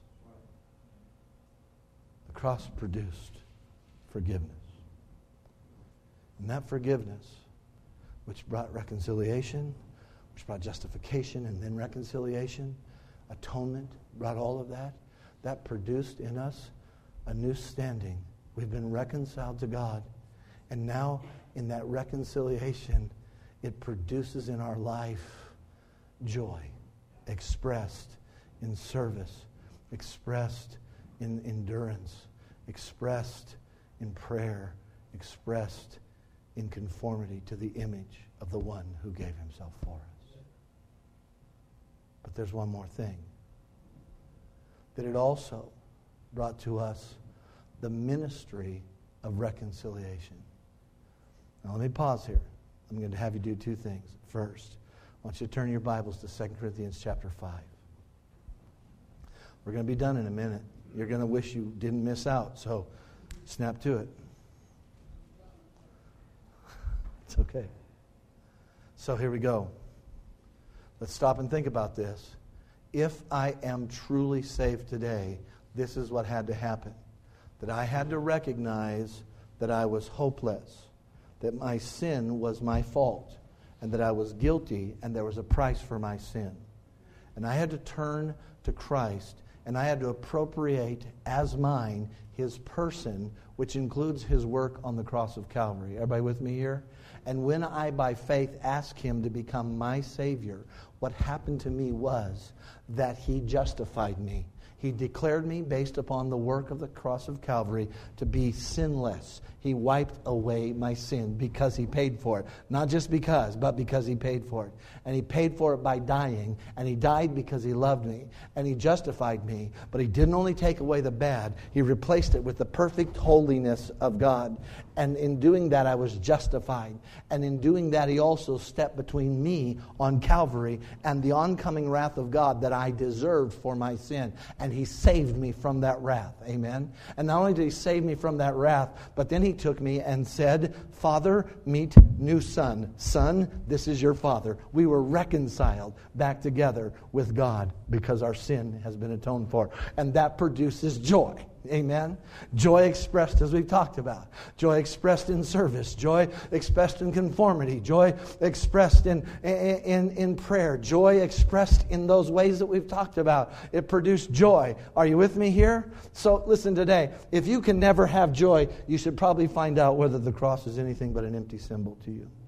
The cross produced forgiveness. And that forgiveness, which brought reconciliation, which brought justification and then reconciliation, atonement, brought all of that, that produced in us a new standing. We've been reconciled to God. And now in that reconciliation, it produces in our life joy expressed in service, expressed in endurance, expressed in prayer, expressed in conformity to the image of the one who gave Himself for us. But there's one more thing. That it also brought to us the ministry of reconciliation. Now let me pause here. I'm going to have you do two things. First, I want you to turn your Bibles to Second Corinthians chapter five. We're going to be done in a minute. You're going to wish you didn't miss out, so snap to it. It's okay. So here we go. Let's stop and think about this. If I am truly saved today, this is what had to happen. That I had to recognize that I was hopeless, that my sin was my fault, and that I was guilty, and there was a price for my sin. And I had to turn to Christ, and I had to appropriate as mine His person, which includes His work on the cross of Calvary. Everybody with me here? And when I, by faith, asked Him to become my Savior, what happened to me was that He justified me. He declared me, based upon the work of the cross of Calvary, to be sinless. He wiped away my sin because He paid for it. Not just because, but because He paid for it. And He paid for it by dying. And He died because He loved me. And He justified me. But He didn't only take away the bad. He replaced it with the perfect holiness of God. And in doing that, I was justified. And in doing that, He also stepped between me on Calvary and the oncoming wrath of God that I deserved for my sin. And He saved me from that wrath. Amen? And not only did He save me from that wrath, but then He took me and said, Father, meet new son. Son, this is your father. We were reconciled back together with God because our sin has been atoned for. And that produces joy. Amen? Joy expressed, as we've talked about. Joy expressed in service. Joy expressed in conformity. Joy expressed in, in, in prayer. Joy expressed in those ways that we've talked about. It produced joy. Are you with me here? So listen today. If you can never have joy, you should probably find out whether the cross is anything but an empty symbol to you.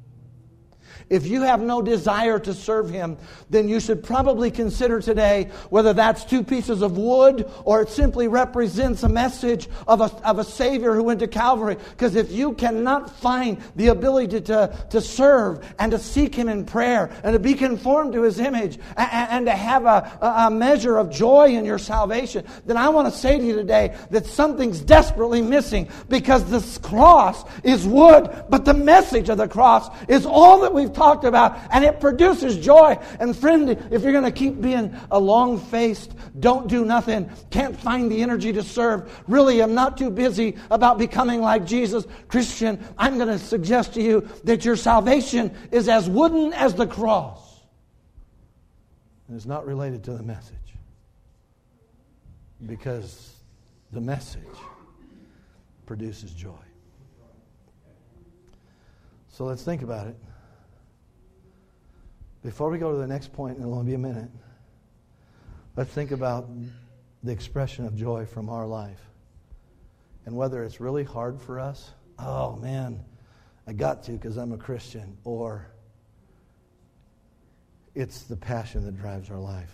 If you have no desire to serve Him, then you should probably consider today whether that's two pieces of wood or it simply represents a message of a, of a Savior who went to Calvary. Because if you cannot find the ability to, to serve and to seek Him in prayer and to be conformed to His image and, and to have a, a measure of joy in your salvation, then I want to say to you today that something's desperately missing, because this cross is wood, but the message of the cross is all that we've talked about, and it produces joy. And friend, if you're going to keep being a long-faced, don't do nothing, can't find the energy to serve, really I'm not too busy about becoming like Jesus, Christian, I'm going to suggest to you that your salvation is as wooden as the cross. And it's not related to the message. Because the message produces joy. So let's think about it. Before we go to the next point, and it'll only be a minute, let's think about the expression of joy from our life. And whether it's really hard for us, oh man, I got to because I'm a Christian, or it's the passion that drives our life.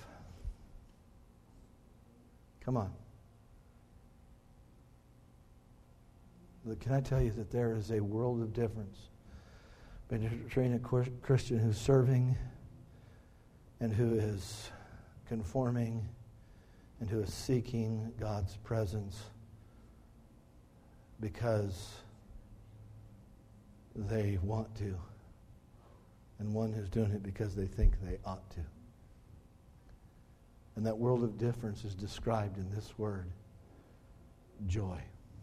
Come on. Can I tell you that there is a world of difference between a Christian who's serving and who is conforming and who is seeking God's presence because they want to, and one who's doing it because they think they ought to. And that world of difference is described in this word, joy.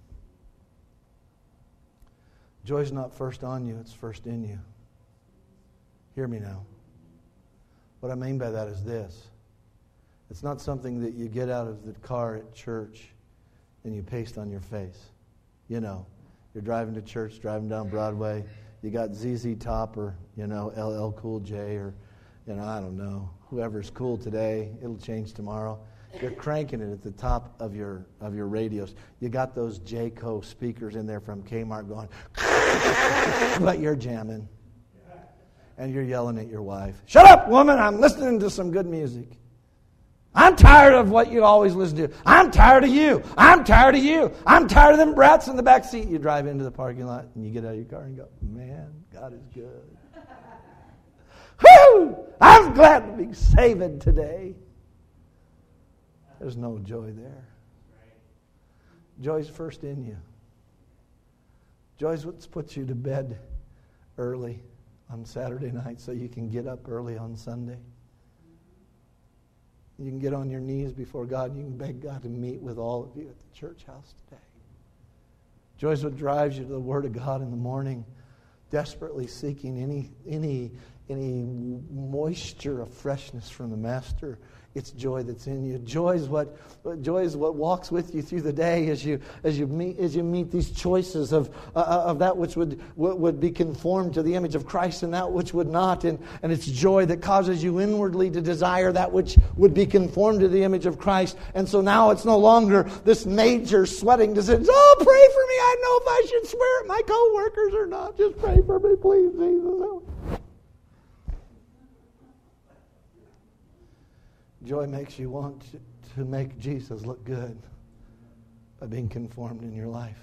Joy's not first on you, it's first in you. Hear me now. What I mean by that is this. It's not something that you get out of the car at church and you paste on your face. You know, you're driving to church, driving down Broadway, you got Z Z Top or, you know, L L Cool J or, you know, I don't know, whoever's cool today, it'll change tomorrow. You're cranking it at the top of your of your radios. You got those Jayco speakers in there from Kmart going, but you're jamming. And you're yelling at your wife, shut up, woman, I'm listening to some good music. I'm tired of what you always listen to. I'm tired of you. I'm tired of you. I'm tired of them brats in the back seat. You drive into the parking lot and you get out of your car and go, man, God is good. Whew! I'm glad to be saved today. There's no joy there. Joy's first in you. Joy's what puts you to bed early on Saturday night so you can get up early on Sunday. You can get on your knees before God and you can beg God to meet with all of you at the church house today. Joy's what drives you to the Word of God in the morning, desperately seeking any any any moisture of freshness from the Master It's joy that's in you. Joy is what joy is what walks with you through the day as you as you meet as you meet these choices of uh, of that which would would be conformed to the image of Christ and that which would not. And and it's joy that causes you inwardly to desire that which would be conformed to the image of Christ. And so now it's no longer this major sweating decision. Oh, pray for me. I know if I should swear at my co-workers or not. Just pray for me, please, Jesus. Joy makes you want to make Jesus look good by being conformed in your life.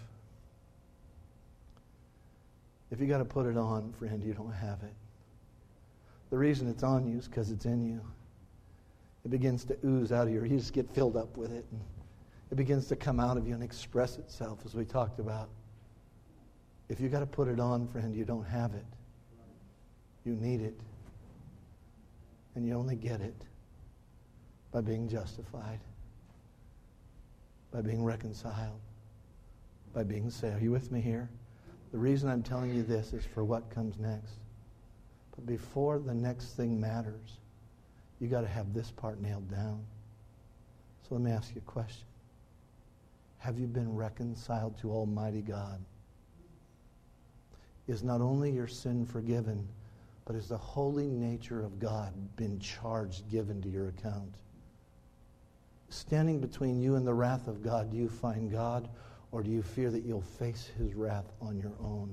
If you got to put it on, friend, you don't have it. The reason it's on you is because it's in you. It begins to ooze out of you. You just get filled up with it. And it begins to come out of you and express itself, as we talked about. If you got to put it on, friend, you don't have it. You need it. And you only get it by being justified, by being reconciled, by being saved. Are you with me here? The reason I'm telling you this is for what comes next. But before the next thing matters, you got to have this part nailed down. So let me ask you a question. Have you been reconciled to Almighty God? Is not only your sin forgiven, but is the holy nature of God been charged, given to your account? Standing between you and the wrath of God, do you find God, or do you fear that you'll face His wrath on your own?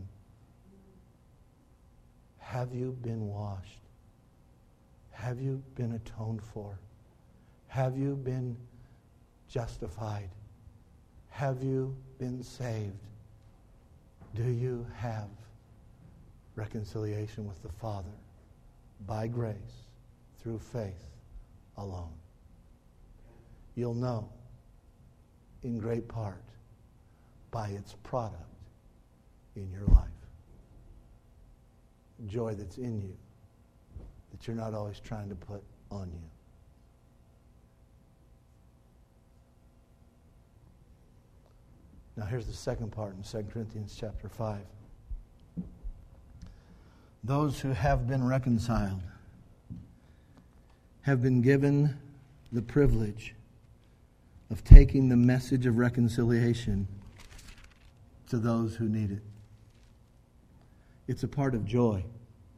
Have you been washed? Have you been atoned for? Have you been justified? Have you been saved? Do you have reconciliation with the Father by grace through faith alone? You'll know in great part by its product in your life. Joy that's in you that you're not always trying to put on you. Now here's the second part in Second Corinthians chapter five. Those who have been reconciled have been given the privilege of taking the message of reconciliation to those who need it. It's a part of joy.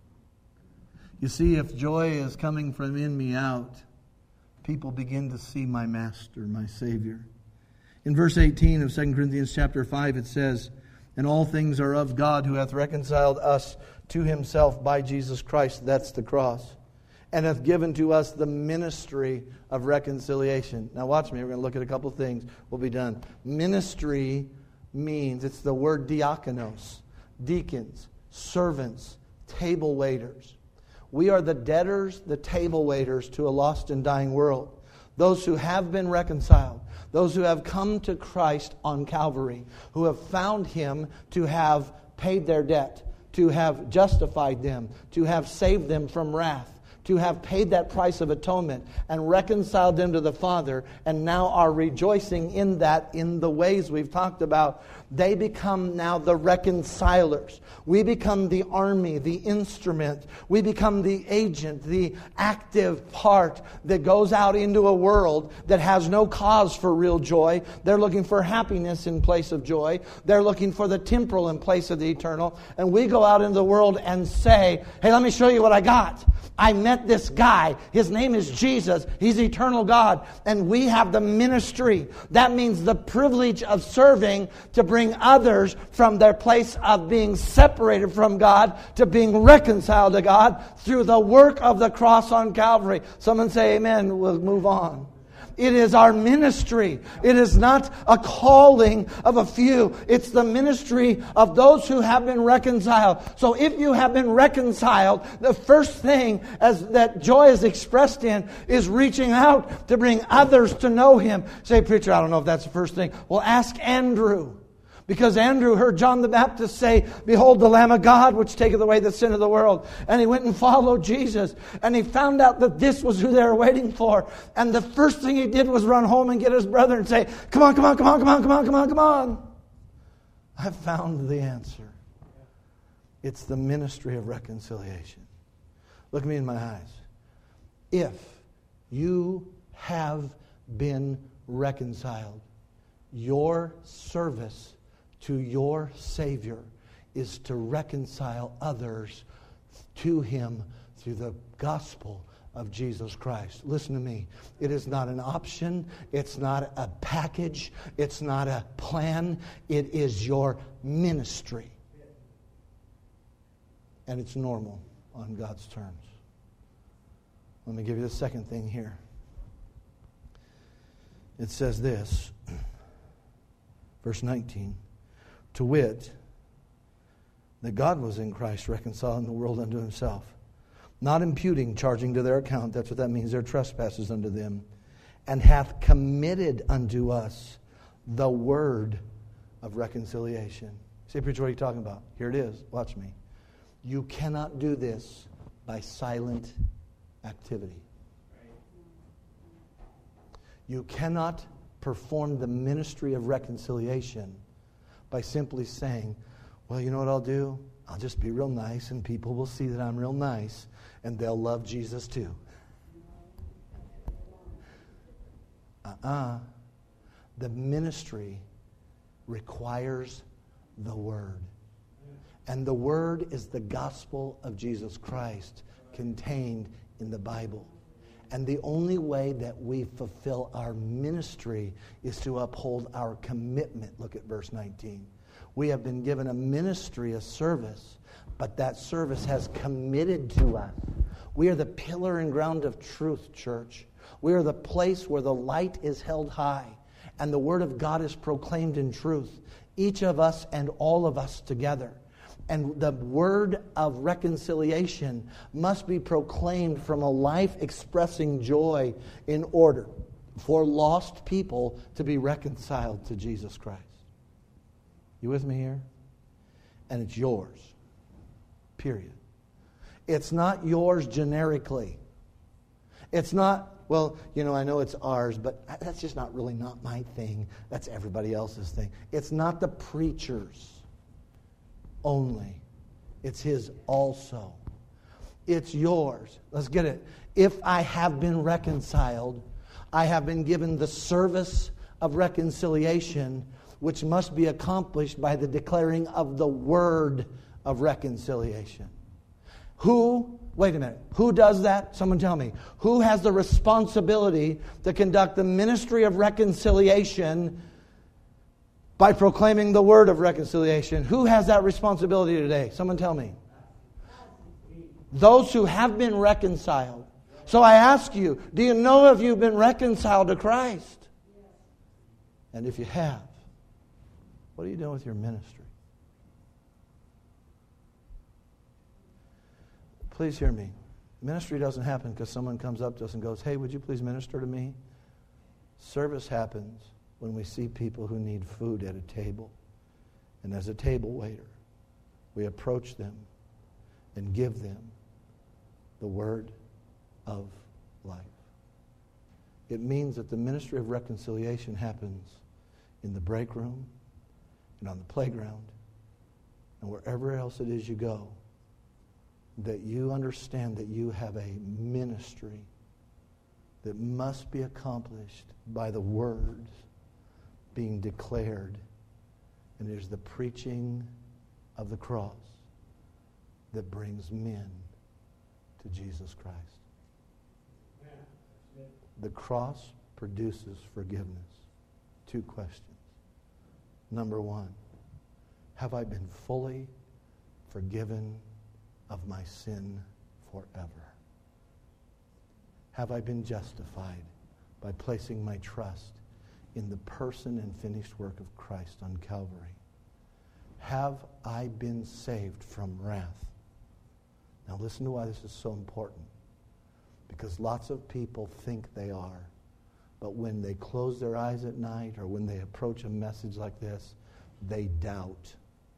You see, if joy is coming from in me out, people begin to see my Master, my Savior. In verse eighteen of Second Corinthians chapter five, it says, "And all things are of God, who hath reconciled us to Himself by Jesus Christ," that's the cross, "and hath given to us the ministry of reconciliation." Now watch me, we're going to look at a couple things. We'll be done. Ministry means, it's the word diakonos, deacons, servants, table waiters. We are the debtors, the table waiters to a lost and dying world. Those who have been reconciled, those who have come to Christ on Calvary, who have found Him to have paid their debt, to have justified them, to have saved them from wrath, to have paid that price of atonement and reconciled them to the Father, and now are rejoicing in that in the ways we've talked about. They become now the reconcilers. We become the army, the instrument. We become the agent, the active part that goes out into a world that has no cause for real joy. They're looking for happiness in place of joy. They're looking for the temporal in place of the eternal. And we go out into the world and say, "Hey, let me show you what I got. I met this guy. His name is Jesus. He's eternal God." And we have the ministry. That means the privilege of serving to bring others from their place of being separated from God to being reconciled to God through the work of the cross on Calvary. Someone say amen. We'll move on. It is our ministry. It is not a calling of a few. It's the ministry of those who have been reconciled. So if you have been reconciled, the first thing as that joy is expressed in is reaching out to bring others to know Him. Say, "Preacher, I don't know if that's the first thing." Well, ask Andrew. Because Andrew heard John the Baptist say, "Behold the Lamb of God, which taketh away the sin of the world." And he went and followed Jesus. And he found out that this was who they were waiting for. And the first thing he did was run home and get his brother and say, "Come on, come on, come on, come on, come on, come on, come on. I've found the answer." It's the ministry of reconciliation. Look me in my eyes. If you have been reconciled. Your service to your Savior is to reconcile others to Him through the gospel of Jesus Christ. Listen to me. It is not an option. It's not a package. It's not a plan. It is your ministry. And it's normal on God's terms. Let me give you the second thing here. It says this, verse nineteen, to wit, that God was in Christ reconciling the world unto Himself, not imputing, charging to their account, that's what that means, their trespasses unto them, and hath committed unto us the word of reconciliation. Say, preacher, what are you talking about? Here it is. Watch me. You cannot do this by silent activity. You cannot perform the ministry of reconciliation by simply saying, well, you know what I'll do? I'll just be real nice, and people will see that I'm real nice, and they'll love Jesus too. Uh-uh. The ministry requires the Word. And the Word is the gospel of Jesus Christ contained in the Bible. And the only way that we fulfill our ministry is to uphold our commitment. Look at verse nineteen. We have been given a ministry, a service, but that service has committed to us. We are the pillar and ground of truth, church. We are the place where the light is held high and the Word of God is proclaimed in truth. Each of us and all of us together. And the word of reconciliation must be proclaimed from a life expressing joy in order for lost people to be reconciled to Jesus Christ. You with me here? And it's yours. Period. It's not yours generically. It's not, well, you know, I know it's ours, but that's just not really not my thing. That's everybody else's thing. It's not the preacher's only. It's His also. It's yours. Let's get it. If I have been reconciled, I have been given the service of reconciliation, which must be accomplished by the declaring of the word of reconciliation. Who, wait a minute, who does that? Someone tell me. Who has the responsibility to conduct the ministry of reconciliation by proclaiming the word of reconciliation? Who has that responsibility today? Someone tell me. Those who have been reconciled. So I ask you, do you know if you've been reconciled to Christ? And if you have, what are you doing with your ministry? Please hear me. Ministry doesn't happen because someone comes up to us and goes, hey, would you please minister to me? Service happens when we see people who need food at a table. And as a table waiter, we approach them and give them the word of life. It means that the ministry of reconciliation happens in the break room and on the playground and wherever else it is you go, that you understand that you have a ministry that must be accomplished by the words being declared, and it is the preaching of the cross that brings men to Jesus Christ. The cross produces forgiveness. Two questions. Number one, have I been fully forgiven of my sin forever? Have I been justified by placing my trust in the person and finished work of Christ on Calvary? Have I been saved from wrath? Now listen to why this is so important. Because lots of people think they are. But when they close their eyes at night or when they approach a message like this, they doubt.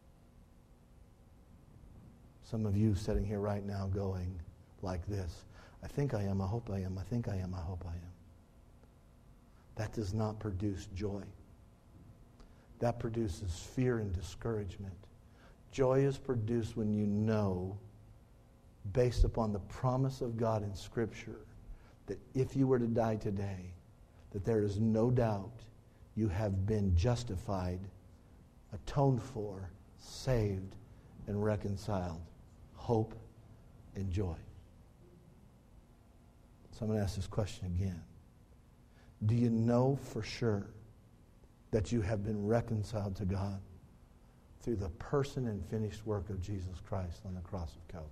Some of you sitting here right now going like this, I think I am, I hope I am, I think I am, I hope I am. That does not produce joy. That produces fear and discouragement. Joy is produced when you know, based upon the promise of God in Scripture, that if you were to die today, that there is no doubt you have been justified, atoned for, saved, and reconciled. Hope and joy. So I'm going to ask this question again. Do you know for sure that you have been reconciled to God through the person and finished work of Jesus Christ on the cross of Calvary?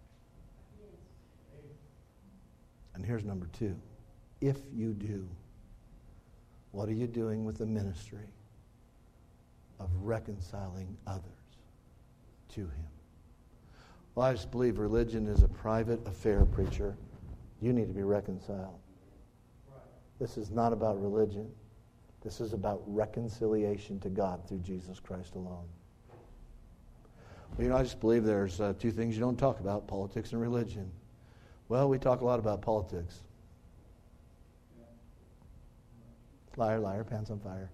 And here's number two. If you do, what are you doing with the ministry of reconciling others to Him? Well, I just believe religion is a private affair, preacher. You need to be reconciled. This is not about religion. This is about reconciliation to God through Jesus Christ alone. Well, you know, I just believe there's uh, two things you don't talk about, politics and religion. Well, we talk a lot about politics. Liar, liar, pants on fire.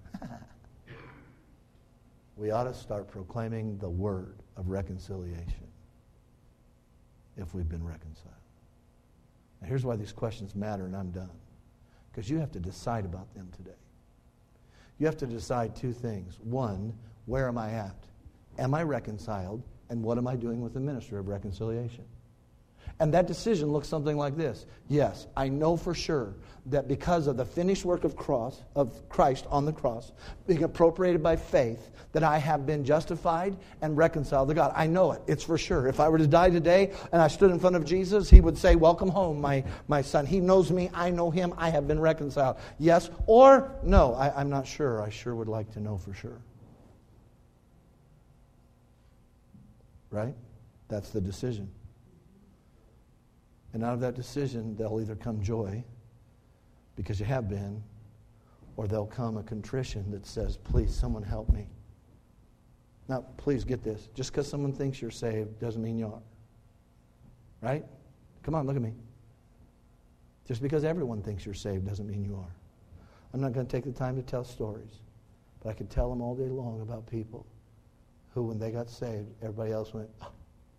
We ought to start proclaiming the word of reconciliation if we've been reconciled. Now, here's why these questions matter, and I'm done. Because you have to decide about them today. You have to decide two things. One, where am I at? Am I reconciled? And what am I doing with the ministry of reconciliation? And that decision looks something like this. Yes, I know for sure that because of the finished work of cross of Christ on the cross, being appropriated by faith, that I have been justified and reconciled to God. I know it. It's for sure. If I were to die today and I stood in front of Jesus, He would say, welcome home, my, my son. He knows me. I know Him. I have been reconciled. Yes or no. I, I'm not sure. I sure would like to know for sure. Right? That's the decision. And out of that decision, there'll either come joy, because you have been, or there'll come a contrition that says, please, someone help me. Now, please get this. Just because someone thinks you're saved doesn't mean you are. Right? Come on, look at me. Just because everyone thinks you're saved doesn't mean you are. I'm not going to take the time to tell stories, but I could tell them all day long about people who, when they got saved, everybody else went, oh.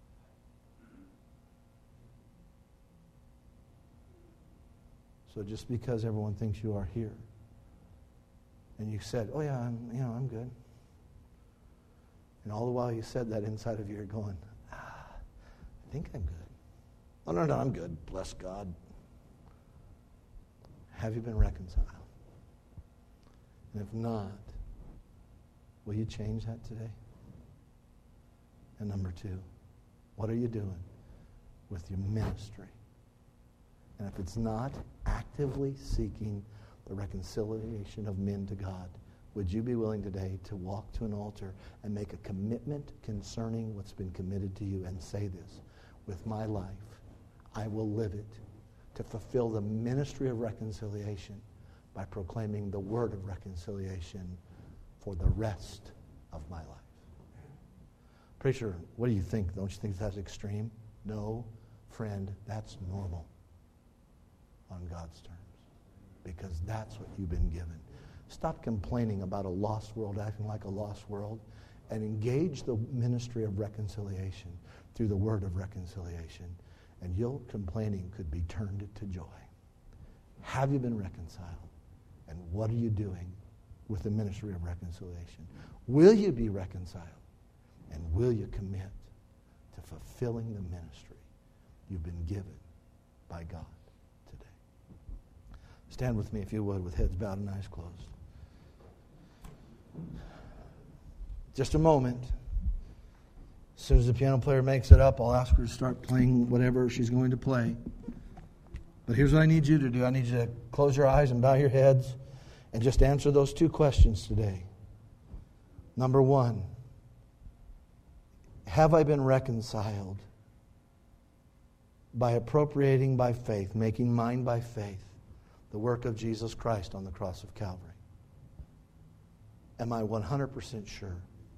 So just because everyone thinks you are here, and you said, oh yeah, I'm, you know, I'm good. And all the while you said that, inside of you you're going, ah, I think I'm good. Oh, no, no, I'm good. Bless God. Have you been reconciled? And if not, will you change that today? And number two, what are you doing with your ministry? And if it's not actively seeking the reconciliation of men to God, would you be willing today to walk to an altar and make a commitment concerning what's been committed to you and say this, with my life, I will live it to fulfill the ministry of reconciliation by proclaiming the word of reconciliation for the rest of my life. Preacher, what do you think? Don't you think that's extreme? No, friend, that's normal on God's terms, because that's what you've been given. Stop complaining about a lost world, acting like a lost world, and engage the ministry of reconciliation through the word of reconciliation, and your complaining could be turned to joy. Have you been reconciled? And what are you doing with the ministry of reconciliation? Will you be reconciled? And will you commit to fulfilling the ministry you've been given by God today? Stand with me, if you would, with heads bowed and eyes closed. Just a moment. As soon as the piano player makes it up, I'll ask her to start playing whatever she's going to play. But here's what I need you to do. I need you to close your eyes and bow your heads and just answer those two questions today. Number one, have I been reconciled by appropriating by faith, making mine by faith, the work of Jesus Christ on the cross of Calvary? Am I one hundred percent sure?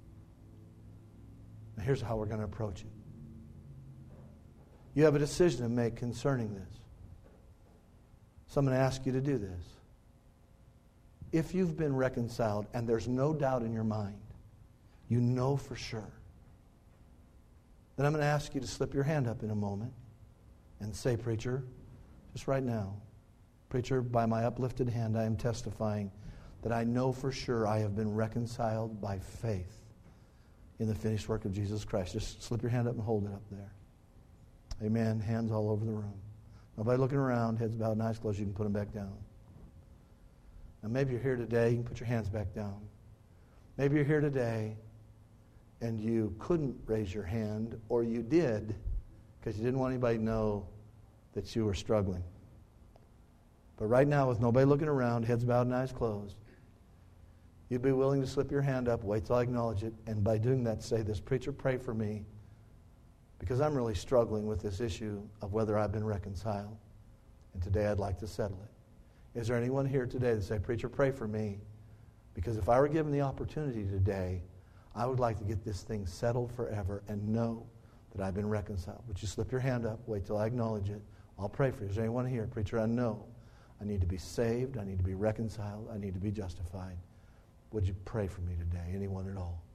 Now here's how we're going to approach it. You have a decision to make concerning this. So I'm going to ask you to do this. If you've been reconciled and there's no doubt in your mind, you know for sure, then I'm going to ask you to slip your hand up in a moment and say, preacher, just right now, Preacher, by my uplifted hand, I am testifying that I know for sure I have been reconciled by faith in the finished work of Jesus Christ. Just slip your hand up and hold it up there. Amen. Hands all over the room. Nobody looking around, heads bowed, eyes closed. You can put them back down. Now, maybe you're here today. You can put your hands back down. Maybe you're here today and you couldn't raise your hand, or you did because you didn't want anybody to know that you were struggling. But right now, with nobody looking around, heads bowed and eyes closed, you'd be willing to slip your hand up, wait till I acknowledge it, and by doing that, say this, preacher, pray for me, because I'm really struggling with this issue of whether I've been reconciled. And today I'd like to settle it. Is there anyone here today that say, preacher, pray for me? Because if I were given the opportunity today, I would like to get this thing settled forever and know that I've been reconciled. Would you slip your hand up, wait till I acknowledge it? I'll pray for you. Is there anyone here? Preacher, I know I need to be saved. I need to be reconciled. I need to be justified. Would you pray for me today? Anyone at all?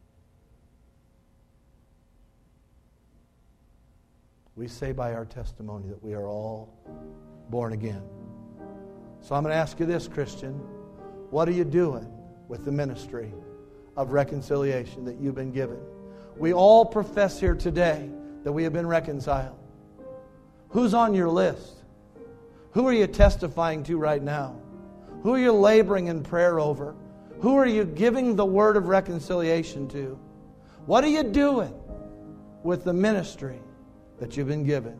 We say by our testimony that we are all born again. So I'm going to ask you this, Christian. What are you doing with the ministry of reconciliation that you've been given? We all profess here today that we have been reconciled. Who's on your list? Who are you testifying to right now? Who are you laboring in prayer over? Who are you giving the word of reconciliation to? What are you doing with the ministry that you've been given?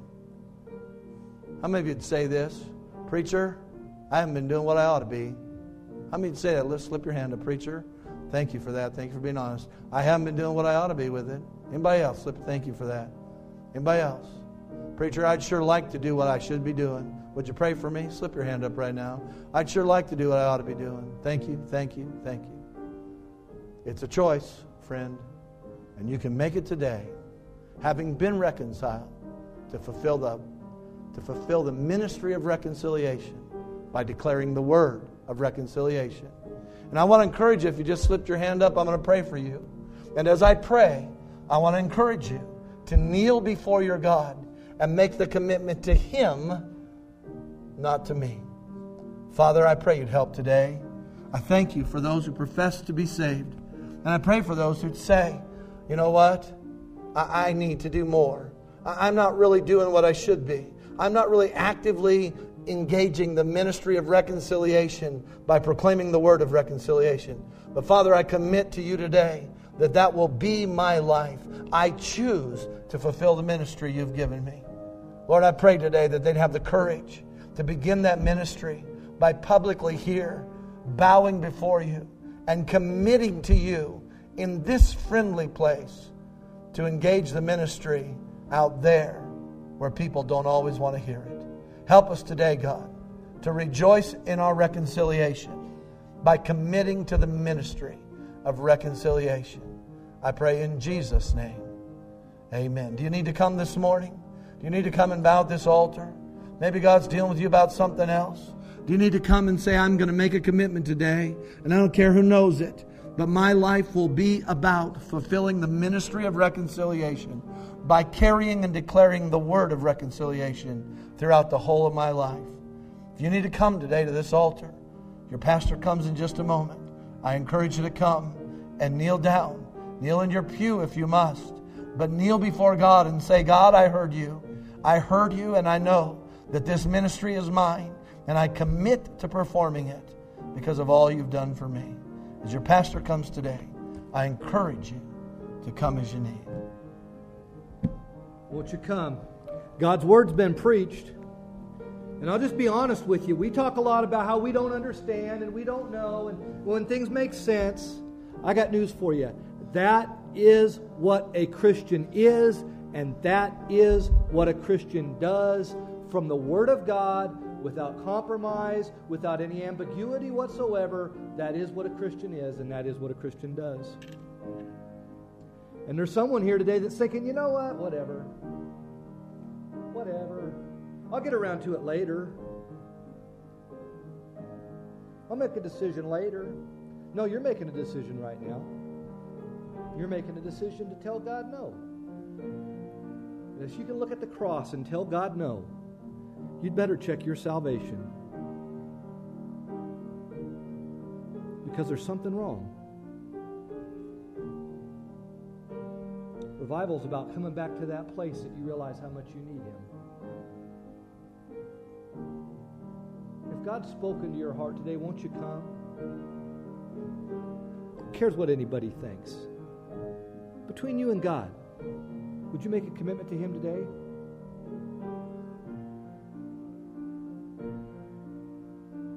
How many of you'd say this? Preacher, I haven't been doing what I ought to be. How many would say that? Let's slip your hand up, preacher. Thank you for that. Thank you for being honest. I haven't been doing what I ought to be with it. Anybody else? Slip. Thank you for that. Anybody else? Preacher, I'd sure like to do what I should be doing. Would you pray for me? Slip your hand up right now. I'd sure like to do what I ought to be doing. Thank you, thank you, thank you. It's a choice, friend, and you can make it today, having been reconciled, to fulfill the, to fulfill the ministry of reconciliation by declaring the word of reconciliation. And I want to encourage you, if you just slipped your hand up, I'm going to pray for you. And as I pray, I want to encourage you to kneel before your God and make the commitment to Him, not to me. Father, I pray you'd help today. I thank you for those who profess to be saved. And I pray for those who'd say, you know what? I, I need to do more. I, I'm not really doing what I should be. I'm not really actively engaging the ministry of reconciliation by proclaiming the word of reconciliation. But Father, I commit to you today that that will be my life. I choose to fulfill the ministry you've given me. Lord, I pray today that they'd have the courage to begin that ministry by publicly here, bowing before you and committing to you in this friendly place to engage the ministry out there where people don't always want to hear it. Help us today, God, to rejoice in our reconciliation by committing to the ministry of reconciliation. I pray in Jesus' name. Amen. Do you need to come this morning? Do you need to come and bow at this altar? Maybe God's dealing with you about something else. Do you need to come and say, I'm going to make a commitment today, and I don't care who knows it, but my life will be about fulfilling the ministry of reconciliation by carrying and declaring the word of reconciliation throughout the whole of my life. If you need to come today to this altar, your pastor comes in just a moment. I encourage you to come and kneel down. Kneel in your pew if you must, but kneel before God and say, God, I heard you. I heard you, and I know that this ministry is mine, and I commit to performing it because of all you've done for me. As your pastor comes today, I encourage you to come as you need. Won't you come? God's word's been preached. And I'll just be honest with you. We talk a lot about how we don't understand and we don't know, and when things make sense, I got news for you. That is what a Christian is, and that is what a Christian does from the Word of God, without compromise, without any ambiguity whatsoever. That is what a Christian is, and that is what a Christian does. And there's someone here today that's thinking, you know what, whatever. Whatever. I'll get around to it later. I'll make a decision later. No, you're making a decision right now. You're making a decision to tell God no. If you can look at the cross and tell God no, you'd better check your salvation. because there's something wrong. Revival is about coming back to that place that you realize how much you need Him. If God's spoken to your heart today, won't you come? Who cares what anybody thinks? Between you and God, would you make a commitment to Him today?